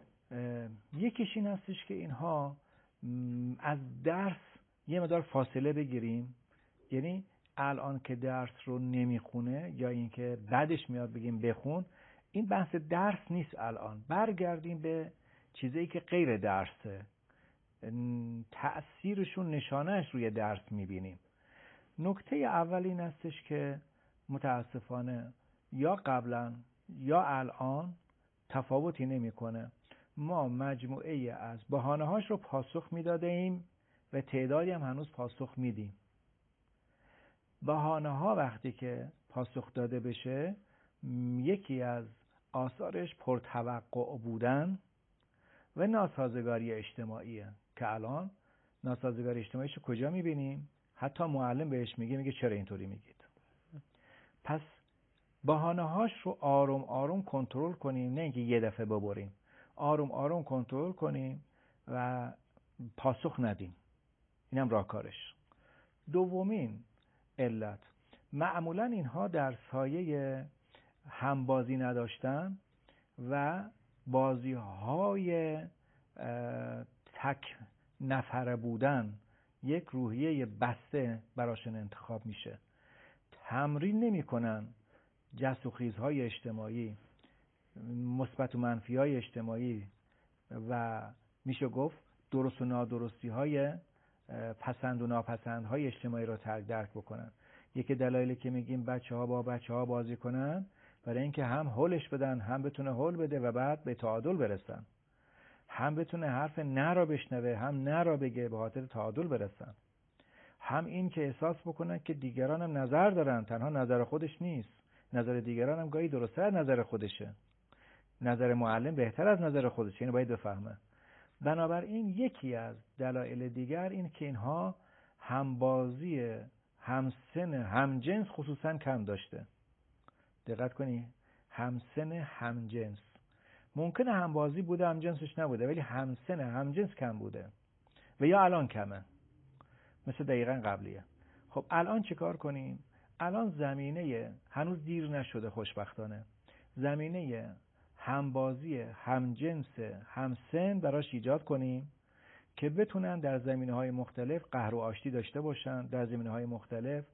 یکیش این هستش که اینها از درس یه مقدار فاصله بگیریم. یعنی الان که درس رو نمیخونه یا اینکه بعدش میاد بگیم بخون، این بحث درس نیست. الان برگردیم به چیزایی که غیر درسه، تأثیرشون نشانهش روی درس میبینیم. نکته اول این استش که متاسفانه یا قبلا یا الان تفاوتی نمیکنه. ما مجموعه از بهانه‌هاش رو پاسخ میدادیم و تعدادی هم هنوز پاسخ میدیم. بهانه‌ها وقتی که پاسخ داده بشه، یکی از آثارش پرتوقع بودن و ناسازگاری اجتماعیه که الان ناسازگاری اجتماعیش رو کجا میبینیم؟ حتی معلم بهش میگه میگه چرا اینطوری میگید؟ پس بهانه‌هاش رو آروم آروم کنترل کنیم، نه اینکه یه دفعه ببریم. آروم آروم کنترل کنیم و پاسخ ندیم. اینم راهکارش. دومین علت، معمولا اینها در سایه همبازی نداشتن و بازی‌های تک نفره بودن، یک روحیه بسته براشون انتخاب میشه. تمرین نمی‌کنن جست و خیزهای اجتماعی، مثبت و منفی‌های اجتماعی و میشه گفت درست و نادرستی‌های پسند و ناپسندهای اجتماعی رو ترک درک بکنن. یکی دلایلی که میگیم بچه‌ها با بچه‌ها بازی کنن برای اینکه هم هولش بدن، هم بتونه هول بده و بعد به تعادل برسن. هم بتونه حرف نه را بشنوه، هم نه را بگه، به خاطر تعادل برسن. هم این که احساس بکنن که دیگران هم نظر دارن، تنها نظر خودش نیست، نظر دیگران هم گاهی درست‌تر از نظر خودشه، نظر معلم بهتر از نظر خودشه. اینو باید بفهمه. بنابراین یکی از دلایل دیگر این که اینها همبازی همسن همجنس خصوصا کم داشته. دقت کنی، همسن همجنس ممکنه همبازی بوده همجنسش نبوده، ولی همسن همجنس کم بوده و یا الان کمه، مثل دقیقاً قبلیه. خب الان چیکار کنیم؟ الان زمینه هنوز دیر نشده، خوشبختانه زمینه همبازی همجنس همسن براش ایجاد کنیم که بتونن در زمینه‌های مختلف قهر و آشتی داشته باشن، در زمینه‌های مختلف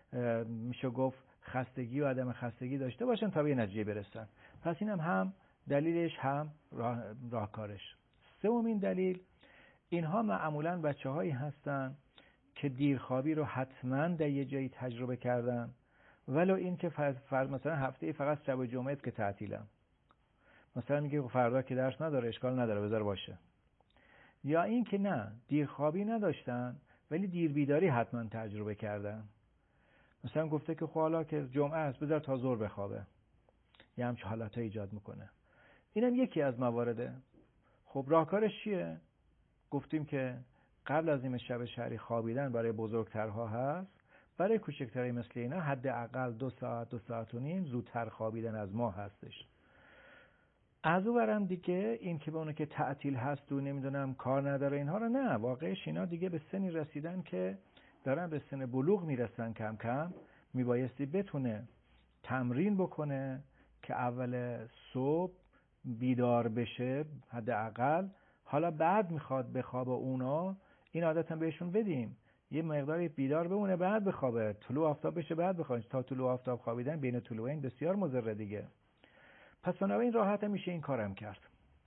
میشه گفت خستگی و عدم خستگی داشته باشن تا به نتیجه برسن. پس اینم هم دلیلش هم راه، راهکارش. سومین دلیل، اینها معمولاً بچه‌هایی هستن که دیرخوابی رو حتما در یه جایی تجربه کردن، ولو این که فرض مثلا هفته فقط شب جمعه که تعطیلم، مثلا میگه فردا که درس نداره اشکال نداره بذار باشه. یا این که نه، دیرخوابی نداشتن ولی دیر بیداری حتما تجربه کردن. مثلا گفته که خب حالا که جمعه است بذار تا ظهر بخوابه، یه همچه حالتها ایجاد میکنه. اینم یکی از موارده. خب راهکارش چیه؟ گفتیم که قبل از نیمه شب شهری خوابیدن برای بزرگترها هست، برای کوچکترهای مثل اینا حداقل دو ساعت دو ساعت و نیم زودتر خوابیدن از ما هستش. از اون برم دیگه این که به اونه که تعطیل هست و نمیدونم کار نداره اینها رو نه، واقعش اینا دیگه به سنی رسیدن که دارن به سن بلوغ میرسن، کم کم میبایستی بتونه تمرین بکنه که اول صبح بیدار بشه حداقل. حالا بعد میخواد بخوابه، اونا این عادت هم بهشون بدیم یه مقداری بیدار بمونه بعد بخوابه، طلوع آفتاب بشه بعد بخوابه. تا طلوع آفتاب خوابیدن بین طلوعین بسیار مضر دیگه. پس بنابراین راحت میشه این کارم کرد.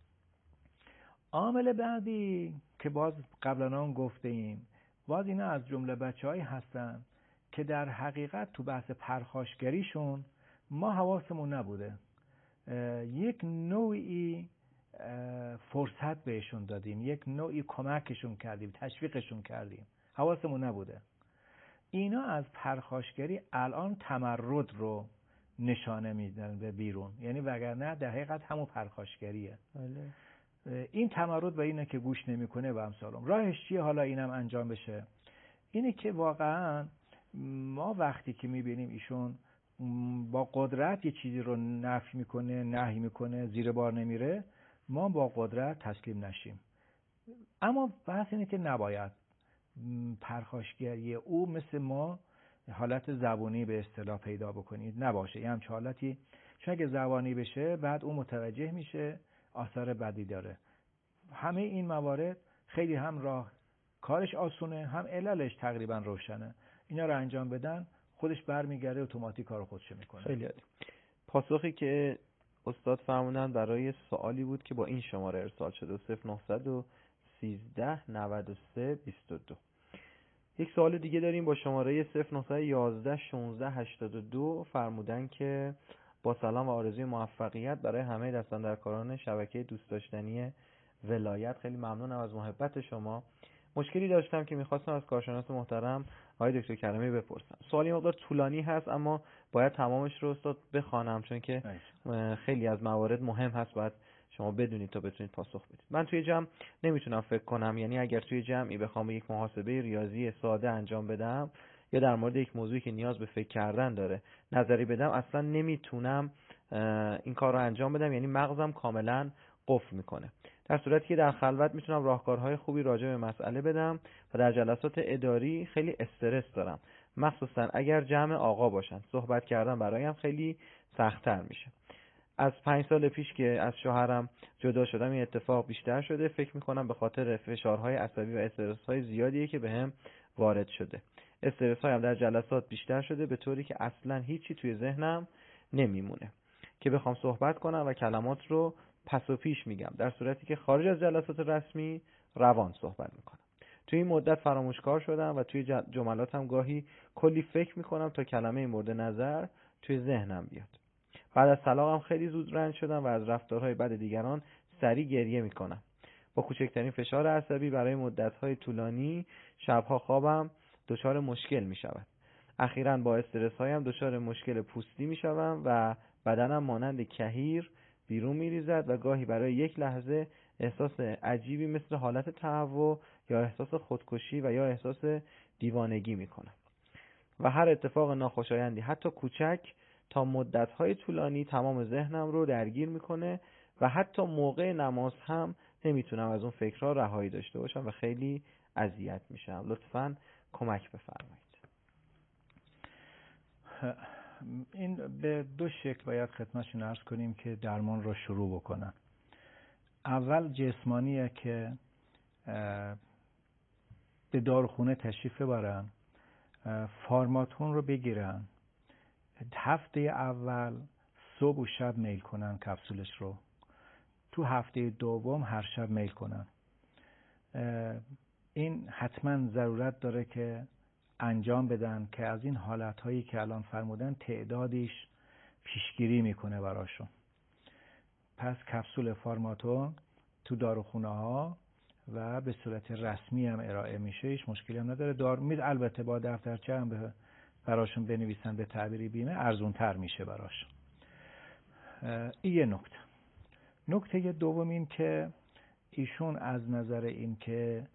عامل بعدی که باز قبلا هم گفته ایم، باز اینا از جمله بچه‌هایی هستن که در حقیقت تو بحث پرخاشگریشون ما حواسمون نبوده، یک نوعی فرصت بهشون دادیم، یک نوعی کمکشون کردیم، تشویقشون کردیم، حواسمون نبوده. اینا از پرخاشگری الان تمرد رو نشانه میدن به بیرون، یعنی وگرنه در حقیقت همون پرخاشگریه. بله. این تمرد و اینه که گوش نمیکنه و امثالم. راهش چیه حالا اینم انجام بشه؟ اینه که واقعا ما وقتی که میبینیم ایشون با قدرت یه چیزی رو نفی میکنه، نهی میکنه، زیر بار نمیره، ما با قدرت تسلیم نشیم. اما بحث اینه که نباید پرخاشگری او مثل ما حالت زبانی به اصطلاح پیدا بکنید، نباشه. یه همچه حالتی، چون اگه زبانی بشه بعد او متوجه میشه آثار بدی داره. همه این موارد خیلی هم راه کارش آسونه، هم عللش تقریبا روشنه. اینا رو انجام بدن خودش برمیگرده اتوماتیک کارو خودش میکنه. خیلی عالی. پاسخی که استاد فرمودن برای سوالی بود که با این شماره ارسال شده صفر نه یک سه نود و سه بیست و دو. یک سوال دیگه داریم با شماره صفر نه یک یک شانزده هشتاد و دو. فرمودن که با سلام و آرزوی موفقیت برای همه دستاندرکاران شبکه دوست داشتنی ولایت. خیلی ممنونم از محبت شما. مشکلی داشتم که میخواستم از کارشناس محترم آقای دکتر کریمی بپرسم. سوالی مقدار طولانی هست اما باید تمامش رو استاد بخوانم چون که خیلی از موارد مهم هست باید شما بدونید تا بتونید پاسخ بدید. من توی جمع نمیتونم فکر کنم، یعنی اگر توی جمعی بخوام یک محاسبه ریاضی ساده انجام بدم یا در مورد یک موضوعی که نیاز به فکر کردن داره نظری بدم اصلا نمیتونم این کار رو انجام بدم، یعنی مغزم کاملا قفل میکنه. در صورتی که در خلوت میتونم راهکارهای خوبی راجع به مسئله بدم و در جلسات اداری خیلی استرس دارم، مخصوصا اگر جمع آقا باشن. صحبت کردن برایم خیلی سخت‌تر میشه. از پنج سال پیش که از شوهرم جدا شدم این اتفاق بیشتر شده. فکر میکنم به خاطر فشارهای عصبی و استرس‌های زیادیه که بهم وارد شده. استرس‌هایم در جلسات بیشتر شده به طوری که اصلا هیچی توی ذهنم نمیمونه که بخوام صحبت کنم و کلمات رو پس و پیش میگم، در صورتی که خارج از جلسات رسمی روان صحبت میکنم. توی این مدت فراموشکار شدم و توی جملاتم گاهی کلی فکر میکنم تا کلمه مورد نظر توی ذهنم بیاد. بعد از طلاقم خیلی زود رنج شدم و از رفتارهای بد دیگران سریع گریه میکنم. با کوچکترین فشار عصبی برای مدت‌های طولانی شبها خوابم دچار مشکل میشود. اخیراً با استرس‌هایم دچار مشکل پوستی میشوم و بدنم مانند کهیر بیرون میریزد و گاهی برای یک لحظه احساس عجیبی مثل حالت تهوع یا احساس خودکشی و یا احساس دیوانگی میکنم. و هر اتفاق ناخوشایندی حتی کوچک تا مدت‌های طولانی تمام ذهنم رو درگیر میکنه و حتی موقع نماز هم نمیتونم از اون فکرها رهایی داشته باشم و خیلی اذیت میشم. لطفاً کمک بفرمایید. این به دو شکل باید خدمتشون عرض کنیم که درمان رو شروع بکنن. اول جسمانیه که به داروخونه تشریف ببرن، فارماتون رو بگیرن، هفته اول صبح و شب میل کنن کپسولش رو، تو هفته دوم هر شب میل کنن. این حتما ضرورت داره که انجام بدن که از این حالتهایی که الان فرمودن تعدادیش پیشگیری میکنه براشون. پس کپسول فارماتون تو داروخونه ها و به صورت رسمی هم ارائه میشه، هیچ مشکلی هم نداره. دار مید البته با دفترچه هم به براشون بنویسن به تعبیری بیمه ارزون تر میشه براشون. این یه نکته. نکته دوم این که ایشون از نظر این که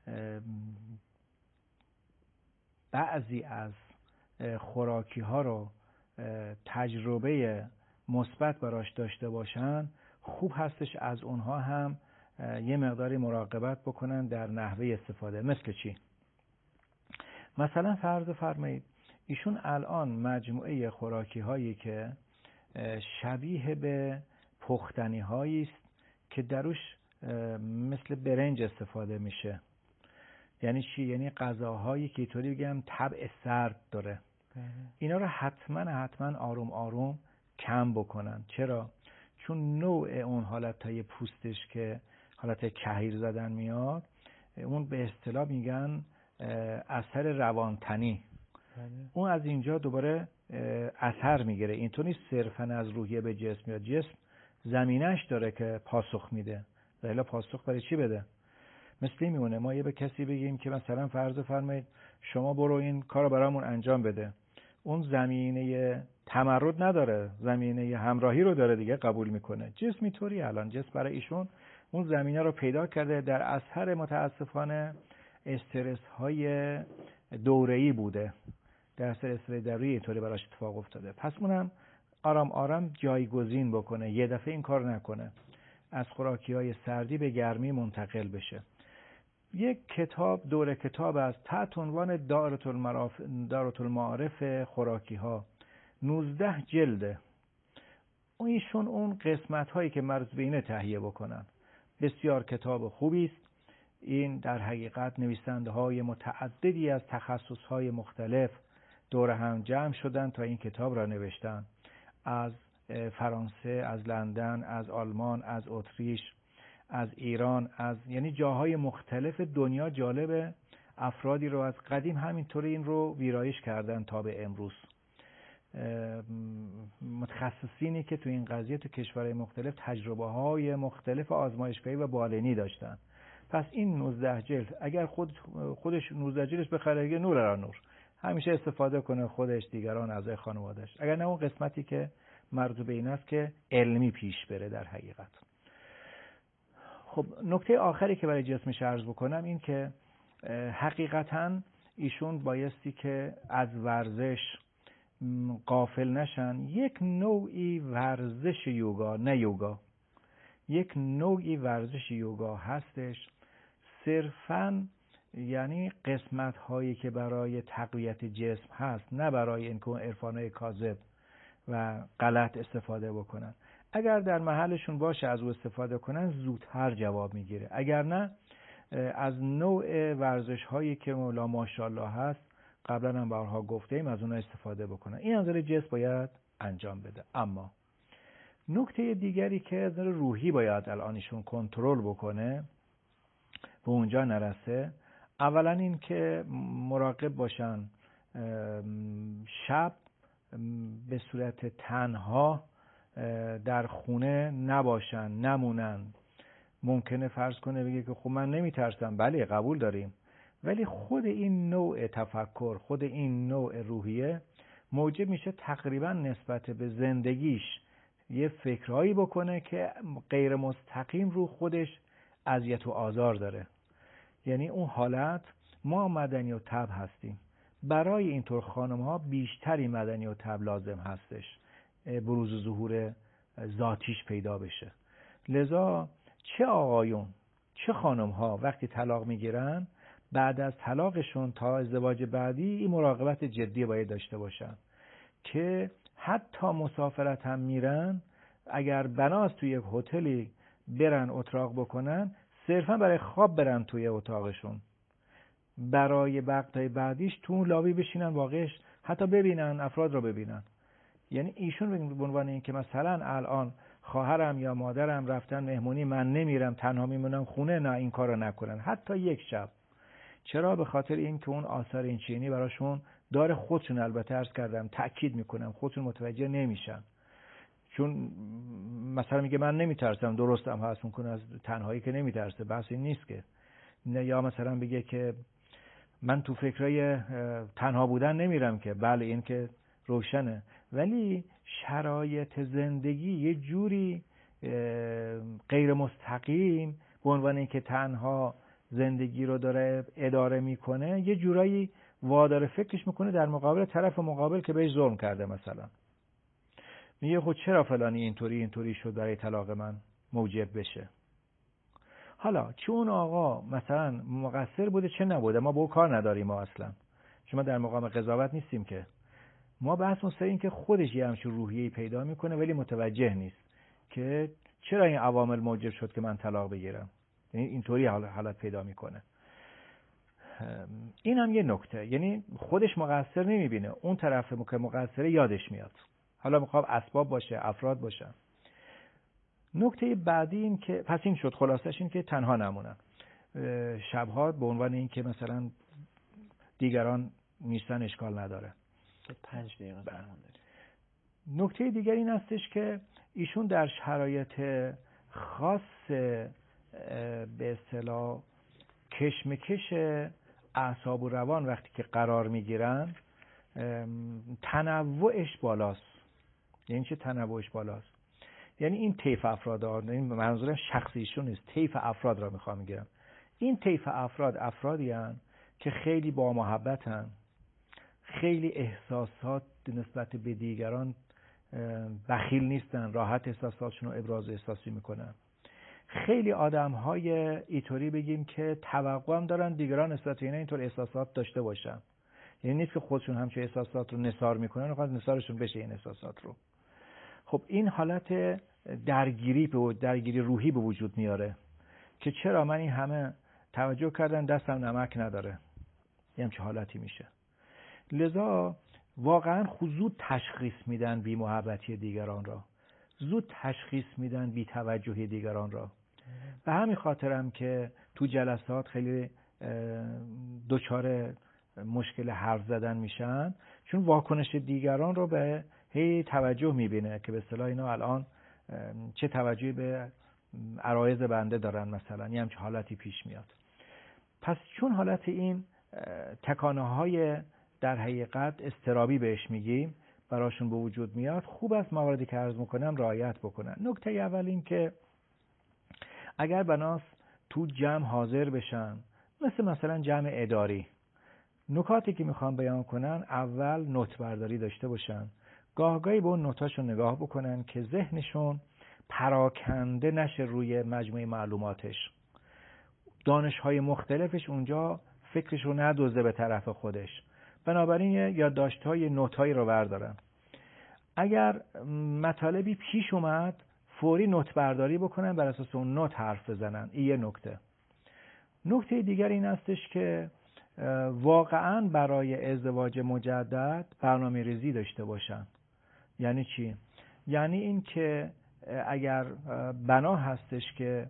بعضی از خوراکی ها رو تجربه مثبت براش داشته باشن، خوب هستش از اونها هم یه مقداری مراقبت بکنن در نحوه استفاده. مثل چی؟ مثلا فرض فرمایید ایشون الان مجموعه خوراکی هایی که شبیه به پختنی هایی است که دروش مثل برنج استفاده میشه. یعنی چی؟ یعنی غذاهایی که اینطوری بگم طبع سرد داره. اینا رو حتما حتما آروم آروم کم بکنن. چرا؟ چون نوع اون حالتهای پوستش که حالت کهیر زدن میاد، اون به اصطلاح میگن اثر روانتنی. اون از اینجا دوباره اثر میگیره. اینطور نیست صرفا از روحیه به جسم یا جسم زمینش داره که پاسخ میده. ولی پاسخ برای چی بده؟ مثل این میمونه ما یه به کسی بگیم که مثلا فرض فرمایید شما برو این کارو برامون انجام بده، اون زمینه تمرد نداره، زمینه همراهی رو داره دیگه، قبول میکنه. جسم اینطوری الان جسم برای ایشون اون زمینه رو پیدا کرده، در اثر متاسفانه استرس های دوره‌ای بوده، در اثر استرس دوره‌ای اینطوری براش اتفاق افتاده. پس اونم آرام آرام جایگزین بکنه، یه دفعه این کار نکنه، از خوراکی‌های سردی به گرمی منتقل بشه. یک کتاب دوره کتاب از تحت عنوان دارة المعارف دارة المعارف خوراکی ها، نوزده جلده. ایشون اون قسمت هایی که مرز به اینه تهیه بکنن. بسیار کتاب خوبی است. این در حقیقت نویسنده های متعددی از تخصص های مختلف دور هم جمع شدن تا این کتاب را نوشتن. از فرانسه، از لندن، از آلمان، از اتریش، از ایران، از یعنی جاهای مختلف دنیا جالب افرادی رو از قدیم همینطوری این رو ویرایش کردن تا به امروز. متخصصینی که تو این قضیه تو کشورهای مختلف تجربه های مختلف آزمایشگاهی و بالینی داشتن. پس این نوزده جلد اگر خود خودش نوزده جلدش بخره که نور را نور، همیشه استفاده کنه خودش، دیگران، اعضای خانواده‌اش، اگر نه اون قسمتی که مربوط به این است که علمی پیش بره در حقیقت. خب نکته آخری که برای جسمش عرض بکنم این که حقیقتاً ایشون بایستی که از ورزش غافل نشن. یک نوعی ورزش یوگا، نه یوگا، یک نوعی ورزش یوگا هستش، صرفاً یعنی قسمت هایی که برای تقویت جسم هست، نه برای اینکه اون عرفانای کاذب و غلط استفاده بکنن. اگر در محلشون باشه از او استفاده کنن زودتر جواب میگیره، اگر نه از نوع ورزش هایی که مولا ماشاءالله هست قبلا هم بارها گفتیم از اونها استفاده بکنن. این از نظر جسم باید انجام بده. اما نکته دیگری که از نظر روحی باید الانشون کنترل بکنه به اونجا نرسه، اولا این که مراقب باشن شب به صورت تنها در خونه نباشن، نمونن. ممکنه فرض کنه بگه که خب من نمیترسم، بله قبول داریم، ولی خود این نوع تفکر، خود این نوع روحیه موجب میشه تقریبا نسبت به زندگیش یه فکرهایی بکنه که غیر مستقیم رو خودش اذیت و آزار داره. یعنی اون حالت ما مدنی و تب هستیم، برای اینطور خانم ها بیشتری مدنی و تب لازم هستش بروز و ظهور ذاتیش پیدا بشه. لذا چه آقایون چه خانم ها وقتی طلاق میگیرن بعد از طلاقشون تا ازدواج بعدی این مراقبت جدی باید داشته باشن که حتی مسافرت هم میرن، اگر بناست توی یک هتلی برن اتراق بکنن، صرفا برای خواب برن توی اتاقشون، برای وقتهای بعدیش تو اون لابی بشینن، واقعش حتی ببینن، افراد رو ببینن. یعنی ایشون به عنوان این که مثلا الان خواهرم یا مادرم رفتن مهمونی، من نمیرم تنها میمونم خونه، نه این کارو نکنن حتی یک شب. چرا؟ به خاطر این که اون آثار این چینی براشون داره. خودشون البته عرض کردم تأکید میکنم خودشون متوجه نمیشن، چون مثلا میگه من نمیترسم، درستم هست، میکنه از تنهایی که نمیترسه، بحث این نیست که. نه، یا مثلا بگه که من تو فکرای تنها بودن نمیرم که، بله این که روشنه، ولی شرایط زندگی یه جوری غیر مستقیم به عنوان اینکه تنها زندگی رو داره اداره میکنه، یه جورایی وادار فکرش میکنه در مقابل طرف مقابل که بهش ظلم کرده. مثلا میگه خود چرا فلانی اینطوری اینطوری شد برای طلاق من موجب بشه. حالا چه اون آقا مثلا مقصر بوده چه نبوده ما با او کار نداریم، ما اصلا شما در مقام قضاوت نیستیم که. ما بحث مستقیم این که خودش یه همچین روحیه‌ای پیدا میکنه ولی متوجه نیست که چرا این عوامل موجب شد که من طلاق بگیرم، یعنی اینطوری حالت پیدا میکنه. این هم یه نکته، یعنی خودش مقصر نمیبینه، اون طرف که مقصره یادش میاد. حالا میخوام اسباب باشه، افراد باشن. نکته بعدی این که پس این شد خلاصش این که تنها نمونن شبها، به عنوان این که مثلا دیگران نیستن اشکال نداره. پنج دقیقه زمان داریم. نکته دیگر این هستش که ایشون در شرایط خاص به اصطلاح کشمکش اعصاب و روان وقتی که قرار میگیرن تنوعش بالاست. یعنی چه تنوعش بالاست؟ یعنی این طیف افراد ها، این منظورم شخصیشون نیست، طیف افراد را میخوام میگم. این طیف افراد افرادی هستند که خیلی با محبتن، خیلی احساسات نسبت به دیگران بخیل نیستن، راحت احساساتشون رو ابراز احساسی میکنن. خیلی آدم های اینطوری بگیم که توقع هم دارن دیگران نسبت به اینا اینطور احساسات داشته باشن. یعنی نیست که خودشون همچه احساسات رو نثار میکنن و نثارشون بشه این احساسات رو. خب این حالت درگیری به درگیری روحی به وجود میاره که چرا من این همه توجه کردن دستم نمک نداره، یه همچه حالتی میشه. لذا واقعا زود تشخیص میدن بی محبتی دیگران را. زود تشخیص میدن بی توجهی دیگران را. به همین خاطرم که تو جلسات خیلی دچار مشکل حرف زدن میشن، چون واکنش دیگران رو به هی توجه میبینه که به اصطلاح اینا الان چه توجهی به عرایض بنده دارن، مثلا یه همچه حالتی پیش میاد. پس چون حالت این تکانه های در حقیقت اضطرابی بهش میگیم براشون به وجود میاد، خوب است مواردی که عرض میکنم رعایت بکنن. نکته اول این که اگر بناس تو جمع حاضر بشن، مثل مثلا جمع اداری، نکاتی که میخوام بیان کنن اول نوت برداری داشته باشن، گاهگاهی به اون نوتاشون نگاه بکنن که ذهنشون پراکنده نشه روی مجموعه معلوماتش، دانش‌های مختلفش اونجا فکرش رو ندوزه به طرف خودش. بنابراین یادداشت‌های نوت‌هایی رو بردارن. اگر مطالبی پیش اومد فوری نوت برداری بکنن، بر اساس اون نوت حرف بزنن. این یه نکته. نکته دیگر این هستش که واقعاً برای ازدواج مجدد برنامه ریزی داشته باشن. یعنی چی؟ یعنی این که اگر بنا هستش که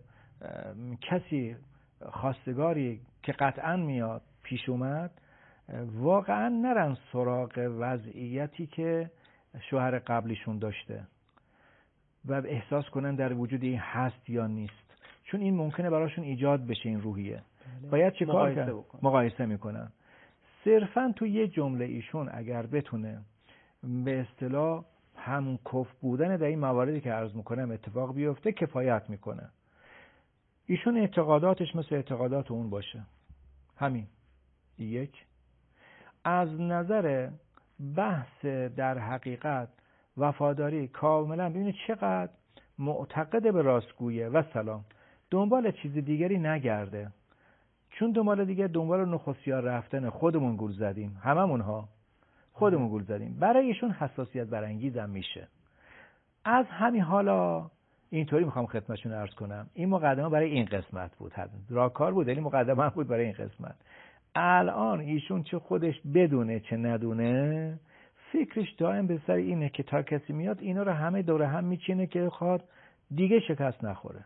کسی خواستگاری که قطعاً میاد پیش اومد، واقعاً نرن سراغ وضعیتی که شوهر قبلیشون داشته و احساس کنن در وجود این هست یا نیست، چون این ممکنه براشون ایجاد بشه این روحیه. باید چه کار کنن؟ مقایسه میکنن. صرفاً تو یه جمله ایشون اگر بتونه به اصطلاح هم کف بودن در این مواردی که عرض میکنم اتفاق بیفته، کفایت میکنه. ایشون اعتقاداتش مثل اعتقادات اون باشه. همین. یک. از نظر بحث در حقیقت وفاداری کاملا ببینید چقدر معتقد به راستگویه و سلام، دنبال چیز دیگری نگرده. چون دنبال دیگه دنبال نخستیار رفتن، خودمون گول زدیم، هممونها خودمون گول زدیم. برایشون حساسیت برانگیز هم میشه. از همین حالا اینطوری میخوام خدمتشون عرض کنم، این مقدمه برای این قسمت بود، راهکار بود، ولی مقدمه بود برای این قسمت. الان ایشون چه خودش بدونه چه ندونه، فکرش دائم به سر اینه که تا کسی میاد اینا رو همه دوره هم میچینه که خواد دیگه شکست نخوره.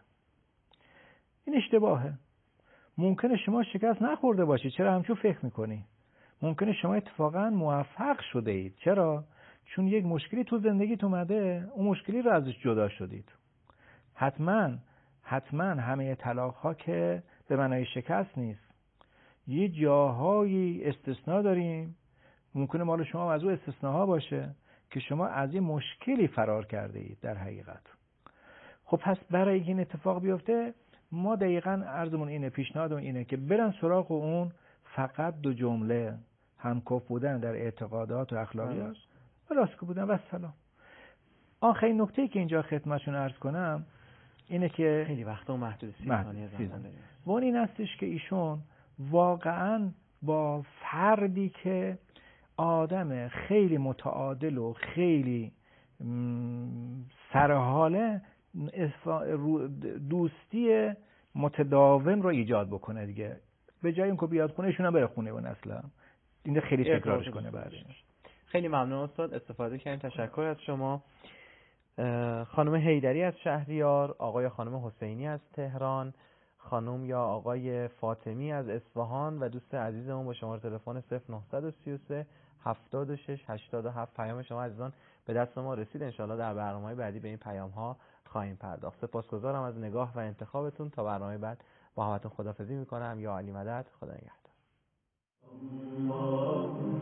این اشتباهه. ممکنه شما شکست نخورده باشید، چرا همچون فکر میکنی؟ ممکنه شما اتفاقا موفق شده اید. چرا؟ چون یک مشکلی تو زندگیت اومده، اون مشکلی رو ازش جدا شدید. حتما حتما همه طلاق ها که به معنای شکست نیست. یه جاهایی استثناء داریم، ممکنه مال شما از اون استثناء باشه که شما از یه مشکلی فرار کرده اید در حقیقت. خب پس برای این اتفاق بیفته، ما دقیقاً عرضمون اینه، پیشنهادمون اینه که برن سراغ اون فقط دو جمله، همکف بودن در اعتقادات و اخلاقیات و راستگو بودن و سلام. آخرین نکته‌ای که اینجا خدمتتون عرض کنم اینه که خیلی وقتا محدود سی ثانیه زمان داریم. و این هستش که ایشون واقعاً با فردی که آدم خیلی متعادل و خیلی سرحاله دوستی متداوم رو ایجاد بکنه دیگه. به جای اینکه بیاد خونه ایشون هم بره خونه اون اصلا این خیلی تکرارش کنه بعدش. خیلی ممنون استاد، استفاده کردیم. تشکر از شما. خانم حیدری از شهریار، آقای خانم حسینی از تهران، خانم یا آقای فاطمی از اصفهان و دوست عزیزمون با شماره تلفن صفر نه سه سه هفتاد و شش هشتاد و هفت پیام شما عزیزان به دست ما رسید. انشاءالله در برنامه‌های بعدی به این پیام ها خواهیم پرداخت. سپاسگزارم از نگاه و انتخابتون. تا برنامه بعد با همتون خداحافظی میکنم. یا علی مدد. خدا نگهدار.